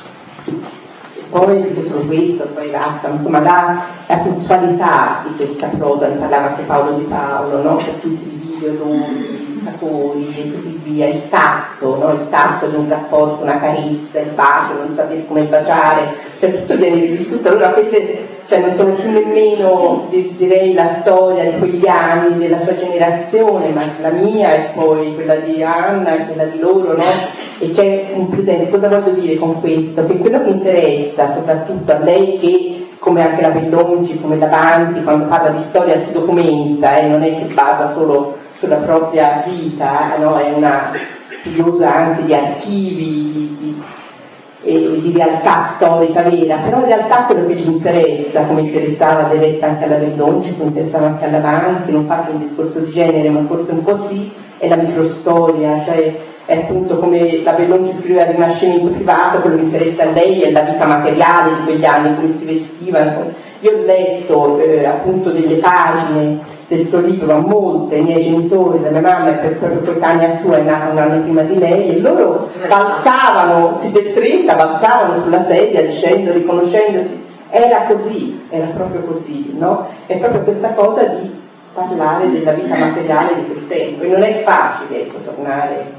Poi solo questo, poi basta, insomma la sensualità di questa prosa, ne parlava anche Paolo Di Paolo, no? Per cui si rivide odori, sapori e così via, il tatto, no? Il tatto di un rapporto, una carezza, il bacio, non sapere come baciare, cioè tutto viene rivissuto, allora quelle, cioè non sono più nemmeno, direi, la storia di quegli anni, della sua generazione, ma la mia e poi quella di Anna e quella di loro, no? E c'è un presente. Cosa voglio dire con questo? Che quello che interessa soprattutto a lei, che come anche la Bellonci, come Davanti, quando parla di storia si documenta, non è che basa solo sulla propria vita, no? È una studiosa anche di archivi, di realtà storica vera, però in realtà quello che ci interessa, come interessava del resto anche alla Bellonci, come interessava anche alla Davanti, non faccio un discorso di genere, ma forse un po' sì, è la microstoria, cioè è appunto come la Bellonci scriveva del Rinascimento privato, quello che interessa a lei è la vita materiale di quegli anni, come si vestivano. Io ho letto appunto delle pagine del suo libro a molte, i miei genitori, la mia mamma è proprio coetanea sua, è nata un anno prima di lei, e loro balzavano, si del 30, balzavano sulla sedia dicendo, riconoscendosi, era così, era proprio così, no? È proprio questa cosa di parlare della vita materiale di quel tempo, e non è facile, ecco, tornare.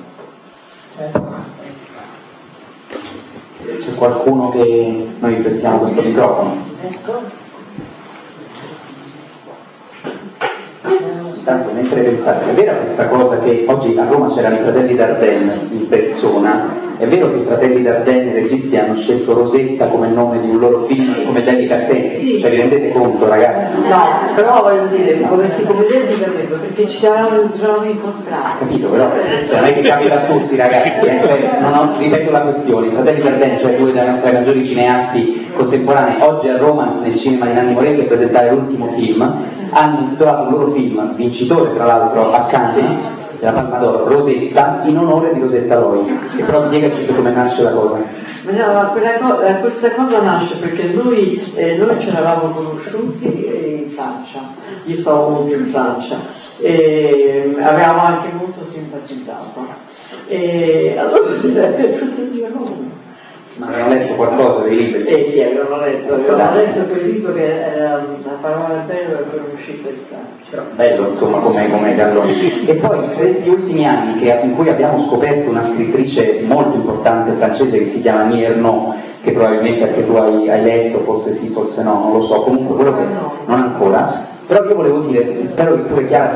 C'è qualcuno che noi prestiamo questo microfono? Ecco. Intanto mentre pensate, è vera questa cosa che oggi a Roma c'erano i fratelli Dardenne in persona? È vero che i fratelli Dardenne, i registi, hanno scelto Rosetta come nome di un loro film, come dedica a te? Sì. Cioè vi rendete conto, ragazzi? No, però voglio dire, come dedica a me, perché ci eravamo incontrati. Capito, però cioè, non è che capita a tutti, ragazzi, cioè, ripeto la questione, i fratelli Dardenne, cioè due tra i maggiori cineasti contemporanei, oggi a Roma nel cinema di Nanni Moretti a presentare l'ultimo film, hanno intitolato un loro film, vincitore tra l'altro a Cannes, della Palma d'Oro, Rosetta, in onore di Rosetta Loi. E però spiegaci come nasce la cosa. No, questa cosa nasce perché noi ci eravamo conosciuti in Francia, io stavo molto in Francia e avevamo anche molto simpatizzato e allora mi è piaciuto dire Ma avevano letto qualcosa dei libri? sì, avevano letto quel libro che era La parola bella per uscita di Francia. Però bello insomma come Galloni. E poi in questi ultimi anni in cui abbiamo scoperto una scrittrice molto importante francese che si chiama Annie Ernaux, che probabilmente anche tu hai letto, forse sì, forse no, non lo so, comunque quello che non ancora. Però io volevo dire, spero che pure Chiara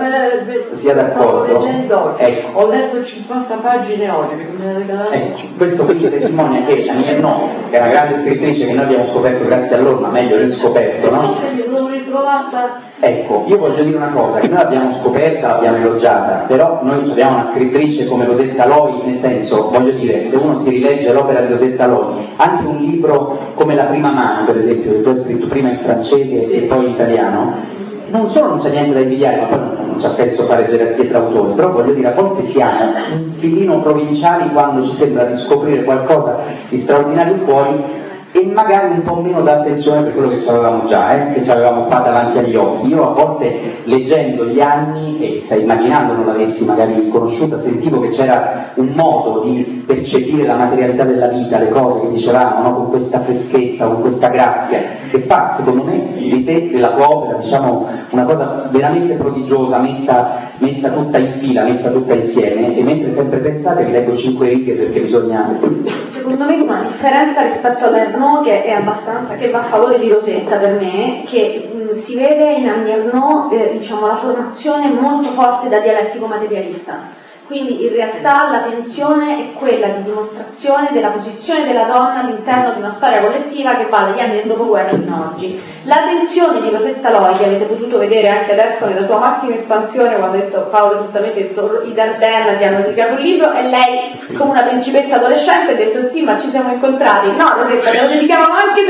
sia d'accordo. Ho letto 50 pagine oggi, perché me ne ha regalato. Questo quindi testimonia che Annie Ernaux, che è una grande scrittrice che noi abbiamo scoperto grazie a loro, ma meglio riscoperto, no? L'ho ritrovata. Ecco, io voglio dire una cosa, che noi l'abbiamo scoperta, l'abbiamo elogiata, però noi abbiamo una scrittrice come Rosetta Loi, nel senso, voglio dire, se uno si rilegge l'opera di Rosetta Loi, anche un libro come La prima mano, per esempio, che tu hai scritto prima in francese e poi in italiano, non solo non c'è niente da invidiare, ma poi non c'ha senso fare gerarchie tra autori, però voglio dire, a volte siamo un filino provinciali quando ci sembra di scoprire qualcosa di straordinario fuori, e magari un po' meno d'attenzione per quello che ci avevamo già, che ci avevamo qua davanti agli occhi. Io a volte leggendo gli anni, e sai, immaginando non l'avessi magari conosciuta, sentivo che c'era un modo di percepire la materialità della vita, le cose che dicevamo, no? Con questa freschezza, con questa grazia, che fa, secondo me, di te, della tua opera, diciamo, una cosa veramente prodigiosa, messa tutta in fila, messa tutta insieme, e mentre sempre pensate vi leggo 5 righe perché bisogna... Secondo me una differenza rispetto all'Ernaux che va a favore di Rosetta per me, che si vede in Annie Ernaux diciamo, la formazione molto forte da dialettico materialista. Quindi in realtà la tensione è quella di dimostrazione della posizione della donna all'interno di una storia collettiva che va dagli anni del dopoguerra fino ad oggi. La tensione di Rosetta Loi, che avete potuto vedere anche adesso nella sua massima espansione, quando ha detto Paolo giustamente ha detto i Dardenne ti hanno dedicato un libro, e lei come una principessa adolescente ha detto sì, ma ci siamo incontrati. No, Rosetta, te lo dedicavamo anche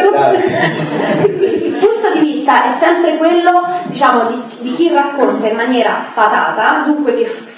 per il punto di vista è sempre quello, diciamo, di chi racconta in maniera fatata, dunque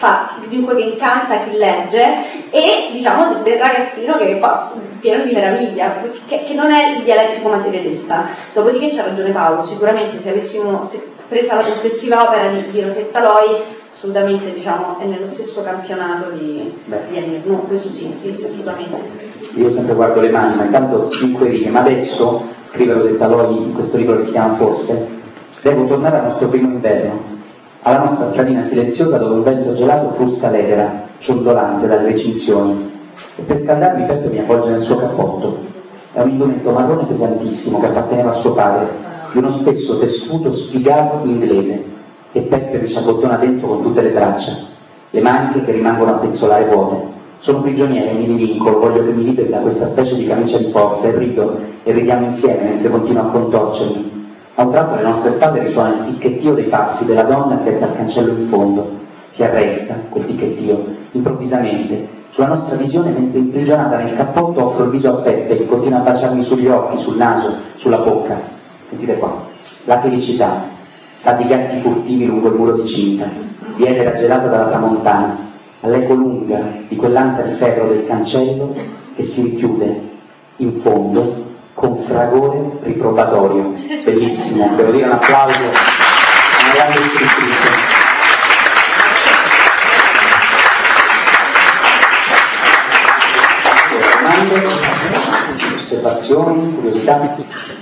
che incanta chi legge, e diciamo del ragazzino che fa pieno di meraviglia, che non è il dialettico materialista. Dopodiché c'ha ragione Paolo, sicuramente se avessimo presa la complessiva opera di Rosetta Loi, assolutamente diciamo è nello stesso campionato di Annie. No, questo sì, assolutamente. Io sempre guardo le mani, ma intanto 5 righe, ma adesso, scrive Rosetta Loi in questo libro che si chiama Forse, devo tornare al nostro primo inverno, alla nostra stradina silenziosa dove un vento gelato frusta l'edera, ciondolante dalle recinzioni, e per scaldarmi Peppe mi appoggia nel suo cappotto. È un indumento marrone pesantissimo che apparteneva a suo padre, di uno spesso tessuto sfigato inglese, e Peppe mi ci abbottona dentro con tutte le braccia, le maniche che rimangono a penzolare vuote. Sono prigioniere, mi rivincolo, voglio che mi liberi da questa specie di camicia di forza, e rido, e ridiamo insieme mentre continuo a contorcermi. A un tratto alle nostre spalle risuona il ticchettio dei passi della donna che è dal cancello in fondo. Si arresta, quel ticchettio, improvvisamente, sulla nostra visione, mentre imprigionata nel cappotto offro il viso a Peppe, che continua a baciarmi sugli occhi, sul naso, sulla bocca. Sentite qua, la felicità, sa di gatti furtivi lungo il muro di cinta, di edera gelata dalla tramontana, all'eco lunga di quell'anta di ferro del cancello che si richiude in fondo con fragore riprobatorio. Bellissimo, devo dire un applauso a una grande scrittrice. Domande, osservazioni, curiosità?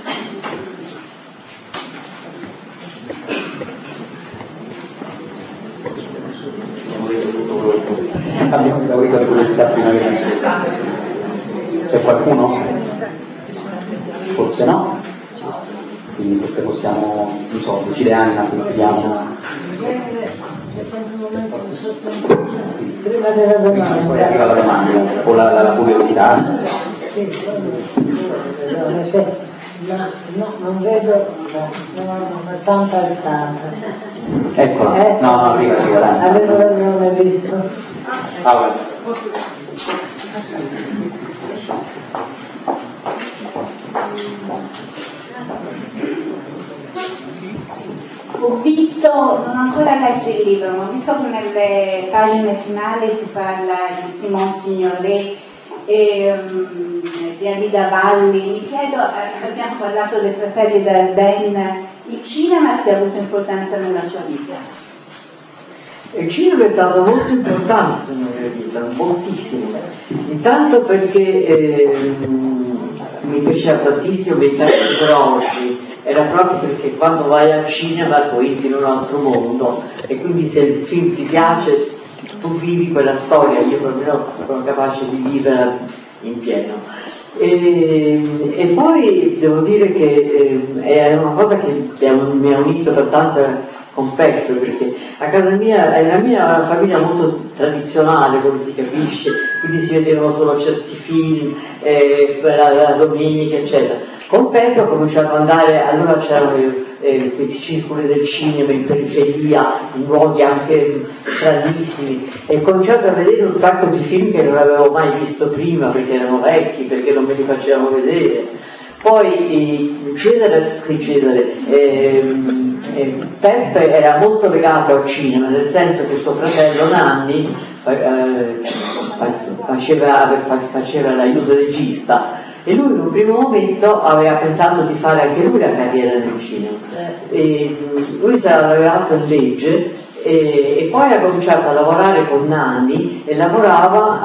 Abbiamo esaurito la curiosità prima che nascesse. C'è qualcuno? Forse no, quindi forse possiamo, non so, decidere Anna se vediamo. C'è sempre un momento di sospensione prima della domanda. Poi arriva la domanda, o la curiosità. Sì, no, non vedo, una stampa alzata. Eccola, no, arriva, dai. Avevo ragione, visto. Allora. Ho visto, non ho ancora letto il libro, ma ho visto che nelle pagine finali si parla di Simone Signoret, e di Alida Valli, mi chiedo, abbiamo parlato dei fratelli Dardenne, il cinema si è avuto importanza nella sua vita? Il cinema è stato molto importante nella mia vita, moltissimo. Intanto perché mi piaceva tantissimo meditare ancora oggi, era proprio perché quando vai al cinema tu entri in un altro mondo e quindi se il film ti piace tu vivi quella storia, io almeno sono capace di vivere in pieno. E poi devo dire che è una cosa che mi ha unito abbastanza con Peppe, perché a casa mia è una mia famiglia molto tradizionale, come si capisce, quindi si vedevano solo certi film, la domenica, eccetera. Con Peppe ho cominciato ad andare, allora c'erano questi circoli del cinema in periferia, in luoghi anche stranissimi, e ho cominciato a vedere un sacco di film che non avevo mai visto prima, perché erano vecchi, perché non me li facevano vedere. Poi Peppe era molto legato al cinema, nel senso che suo fratello Nanni faceva l'aiuto regista e lui in un primo momento aveva pensato di fare anche lui la carriera nel cinema. Lui si era laureato in legge e poi ha cominciato a lavorare con Nanni e lavorava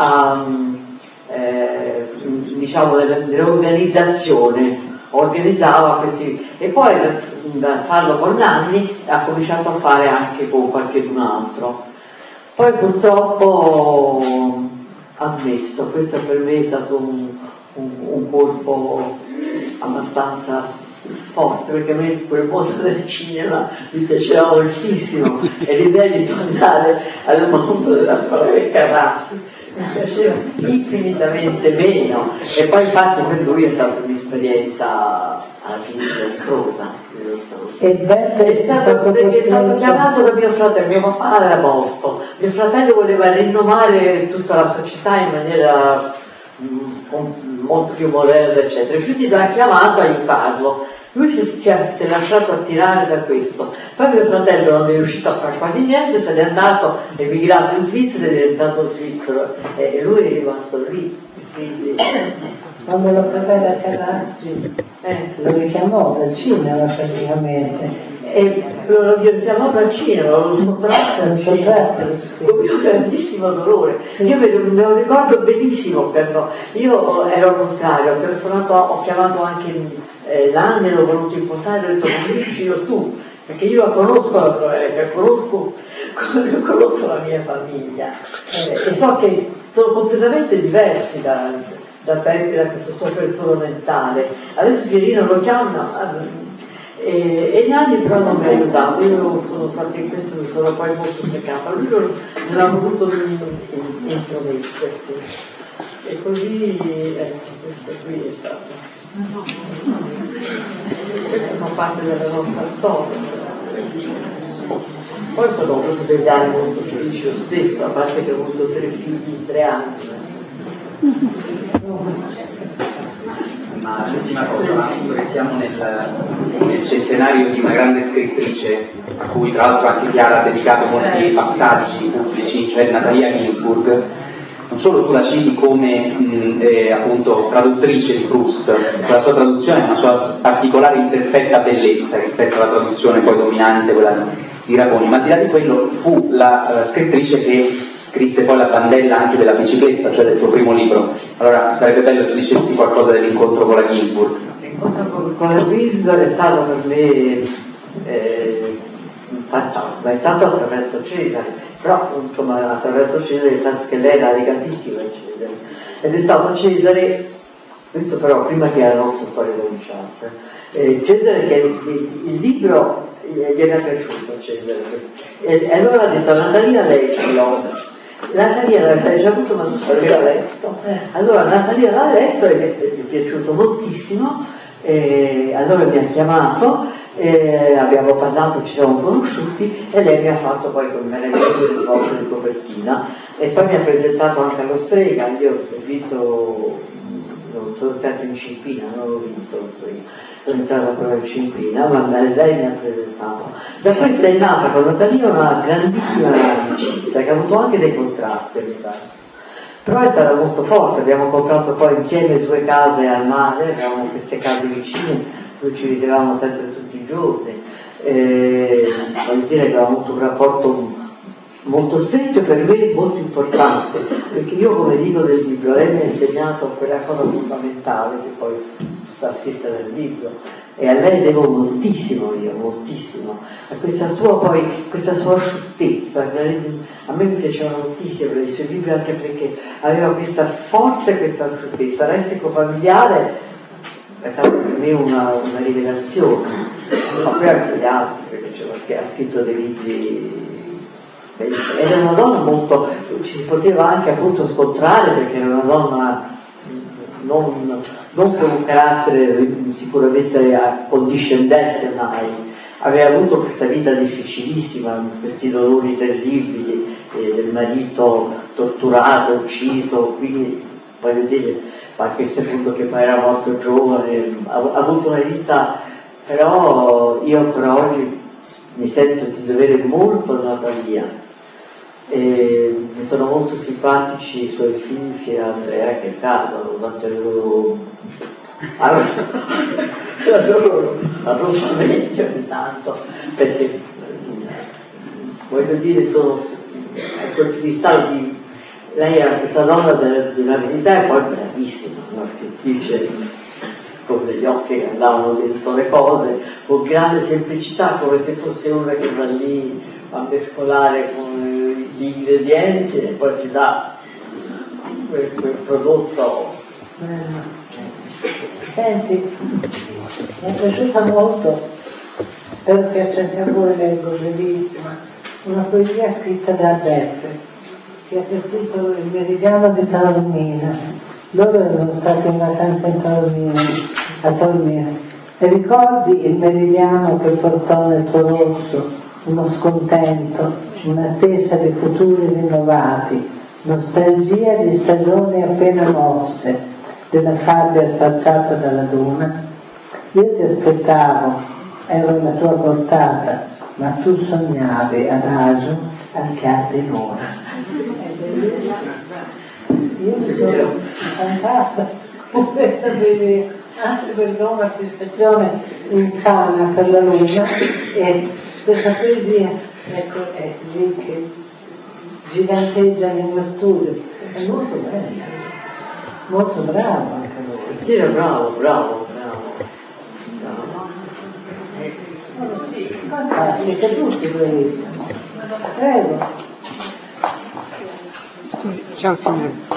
nell'organizzazione, organizzava questi, e poi da farlo con Nanni ha cominciato a fare anche con qualcun altro. Poi purtroppo ha smesso, questo per me è stato un colpo abbastanza forte, perché a me quel mondo del cinema mi piaceva moltissimo e l'idea di tornare al mondo della prova Carrassi mi piaceva infinitamente meno, e poi infatti per lui è stata un'esperienza alla fine disastrosa. È stato chiamato da mio fratello, mio papà era morto, mio fratello voleva rinnovare tutta la società in maniera molto più moderna, eccetera, quindi l'ha chiamato a aiutarlo. Lui si è lasciato attirare da questo. Poi mio fratello non è riuscito a fare quasi niente, se n'è andato, è emigrato in Svizzera, è diventato svizzero e lui è rimasto lì. Quindi quando lo prevede Carrassi lo richiamò dal cinema praticamente. Lo richiamò dal cinema, lo sottrasse al cinema con un grandissimo dolore. Io me lo ricordo benissimo, però io ero al contrario, ho chiamato anche Lanni, l'ho voluto incontrare, ho detto così vicino tu, perché io la conosco la Proeca, conosco la mia famiglia e so che sono completamente diversi da Peppe, da questo suo apertura mentale. Adesso Pierino lo chiama e Nanni però non mi ha aiutato, io sono stata in questo, mi sono poi molto seccata, lui non ha voluto intromettersi e così questo qui è stato. Questo fa parte della nostra storia. Poi sono avuto degli anni molto felici lo stesso, a parte che ho avuto 3 figli in 3 anni. Ma l'ultima cosa, visto che siamo nel centenario di una grande scrittrice, a cui tra l'altro anche Chiara ha dedicato molti passaggi pubblici, cioè Natalia Ginzburg, non solo tu la citi come appunto traduttrice di Proust, la sua traduzione è una sua particolare imperfetta bellezza rispetto alla traduzione poi dominante, quella di Raponi, ma al di là di quello fu la scrittrice che scrisse poi la bandella anche della bicicletta, cioè del tuo primo libro. Allora sarebbe bello che tu dicessi qualcosa dell'incontro con la Ginzburg. L'incontro con la Ginzburg è stato per me fantastico, è stato attraverso Cesare, però insomma attraverso Cesare, tanto che lei era legatissima a Cesare, ed è stato Cesare, questo però prima che la nostra storia cominciasse, Cesare che il libro gli era piaciuto Cesare, e allora ha detto Natalia leggilo. Natalia l'ha già avuto ma non l'aveva letto, allora Natalia l'ha letto e gli è piaciuto moltissimo, allora mi ha chiamato, abbiamo parlato, ci siamo conosciuti e lei mi ha fatto poi con me le foto di copertina e poi mi ha presentato anche allo Strega. Io ho vinto, non sono stato in Cimpina, non l'ho vinto lo Strega, sono entrata proprio in Cimpina, ma lei mi ha presentato. Da questa è nata con Natalia una grandissima amicizia che ha avuto anche dei contrasti ogni tanto. Però è stata molto forte, abbiamo comprato poi insieme 2 case al mare, avevamo queste case vicine, dove ci vedevamo sempre tutti i giorni. Voglio dire che avevamo avuto un rapporto molto stretto, per me molto importante, perché io, come dico nel libro, lei mi ha insegnato quella cosa fondamentale che poi sta scritta nel libro, e a lei devo moltissimo, moltissimo, a questa sua asciuttezza. A me mi piacevano moltissimo i suoi libri, anche perché aveva questa forza e questa asciuttezza. Lessico familiare è stato per me una rivelazione, ma poi anche gli altri, perché ha scritto dei libri. Era una donna molto, ci si poteva anche appunto scontrare, perché era una donna non con un carattere sicuramente accondiscendente mai, aveva avuto questa vita difficilissima, questi dolori terribili, del marito torturato, ucciso, quindi voglio dire, anche secondo che poi era morto giovane, ha avuto una vita, però io ancora oggi mi sento di dovere molto a Natalia. E mi sono molto simpatici i suoi figli, sia Andrea che Carlo, tanto loro meglio ogni tanto, perché voglio dire, sono quel cristallo di lei era questa donna della verità, e poi bravissima, una scrittrice con degli occhi che andavano dentro le cose, con grande semplicità, come se fosse una che va lì a mescolare con gli ingredienti e poi ti dà quel prodotto. Senti, mi è piaciuta molto, spero piaccia anche a voi, leggo, bellissima, una poesia scritta da Beppe, che ha scritto Il meridiano di Taormina. Loro erano stati in vacanza in Taormina, a Taormina, e ricordi il meridiano che portò nel tuo rosso uno scontento, un'attesa di futuri rinnovati, nostalgia di stagioni appena mosse, della sabbia spazzata dalla duna? Io ti aspettavo, ero alla tua portata, ma tu sognavi adagio al chiar di luna. Io mi sono incantata con questa poesia, anche perché ho una fissazione insana per la luna, e questa poesia, ecco, è lì che giganteggia nel mio studio. È molto bella, molto bravo anche lui. Sì, bravo. Sì, fantastica, tutti bravissimi. Prego. Scusi, ciao signore.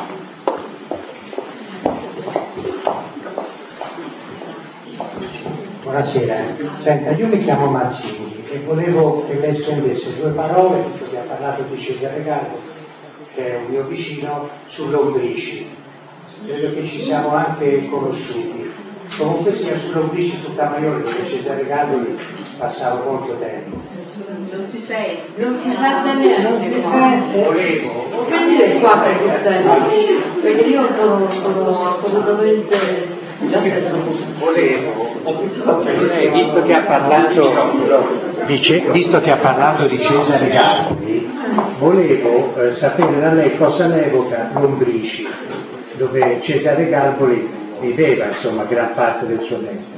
Buonasera, senta, io mi chiamo Mazzini e volevo che lei spendesse 2 parole, perché ha parlato di Cesare Gallo, che è un mio vicino, sull'Ombrici. Credo che ci siamo anche conosciuti. Comunque sia sull'Ombrici, su Camaiore, dove Cesare Gallo passava molto tempo. Non si sente Volevo. Puoi venire qua perché io sono assolutamente. Visto che ha parlato di Cesare Galloli, volevo sapere da lei cosa ne evoca l'Ombrici, dove Cesare Galloli viveva, insomma, gran parte del suo tempo.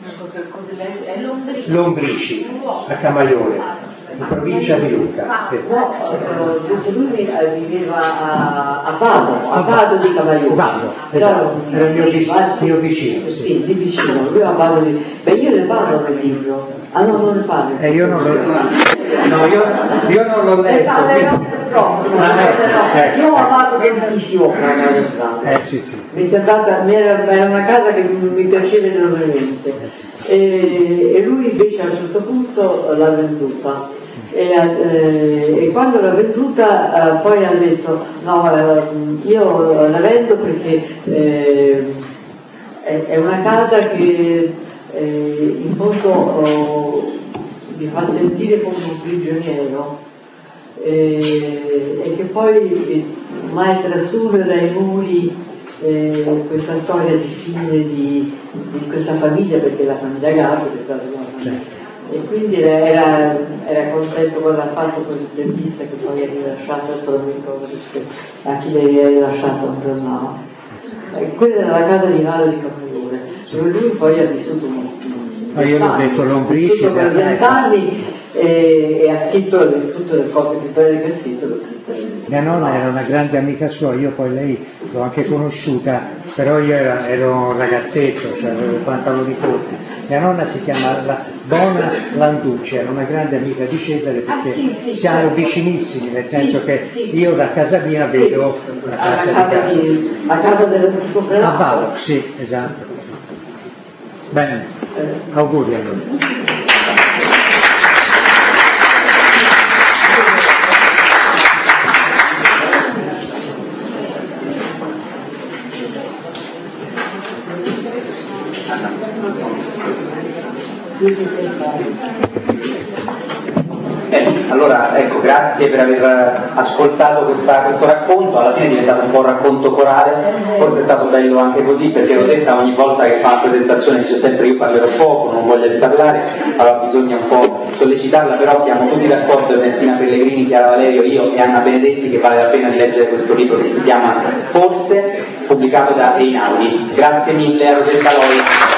L'Ombrici, a Camaiore, in provincia di Lucca. Lui viveva a Vado di Camaiore. Vado, esatto, era il mio vicino. Sì, di vicino, lui a Vado di... Beh, io ne parlo nel libro. Ah no, non ne parlo. Io non l'ho letto. No, io non l'ho letto. Io ho amato tantissimo sì. Mi sembrava, era una casa che mi piaceva enormemente. E lui invece a un certo punto l'ha venduta. E quando l'ha venduta poi ha detto no, io la vendo perché è una casa che in fondo mi fa sentire come un prigioniero e che poi mai trasudere dai muri questa storia di fine di questa famiglia, perché la famiglia Gallo è stata una famiglia, e quindi era contento con l'ha fatto con l'intervista che poi ha rilasciato, adesso non mi ricordo a chi lei ha rilasciato un giornale. Quella era la casa di Valle di Capriole, dove lui poi ha vissuto io l'ho detto, Lombrici per 20 anni e ha scritto tutte le cose più belle che ha scritto, l'ho scritto. Mia nonna era una grande amica sua, io poi lei l'ho anche conosciuta, però io ero un ragazzetto, cioè avevo 40 anni di nipoti. Mia nonna si chiama Bona Landucci, era una grande amica di Cesare perché siamo vicinissimi, nel senso che io da casa mia vedo la casa a casa delle persone. A Valo, sì, esatto. Bene, auguri allora. Allora, ecco, grazie per aver ascoltato questo racconto, alla fine è diventato un po' un racconto corale, forse è stato bello anche così, perché Rosetta ogni volta che fa una presentazione dice sempre io parlerò poco, non voglio parlare, allora bisogna un po' sollecitarla, però siamo tutti d'accordo, Ernestina Pellegrini, Chiara Valerio, io e Anna Benedetti, che vale la pena di leggere questo libro che si chiama Forse, pubblicato da Einaudi. Grazie mille a Rosetta Loi.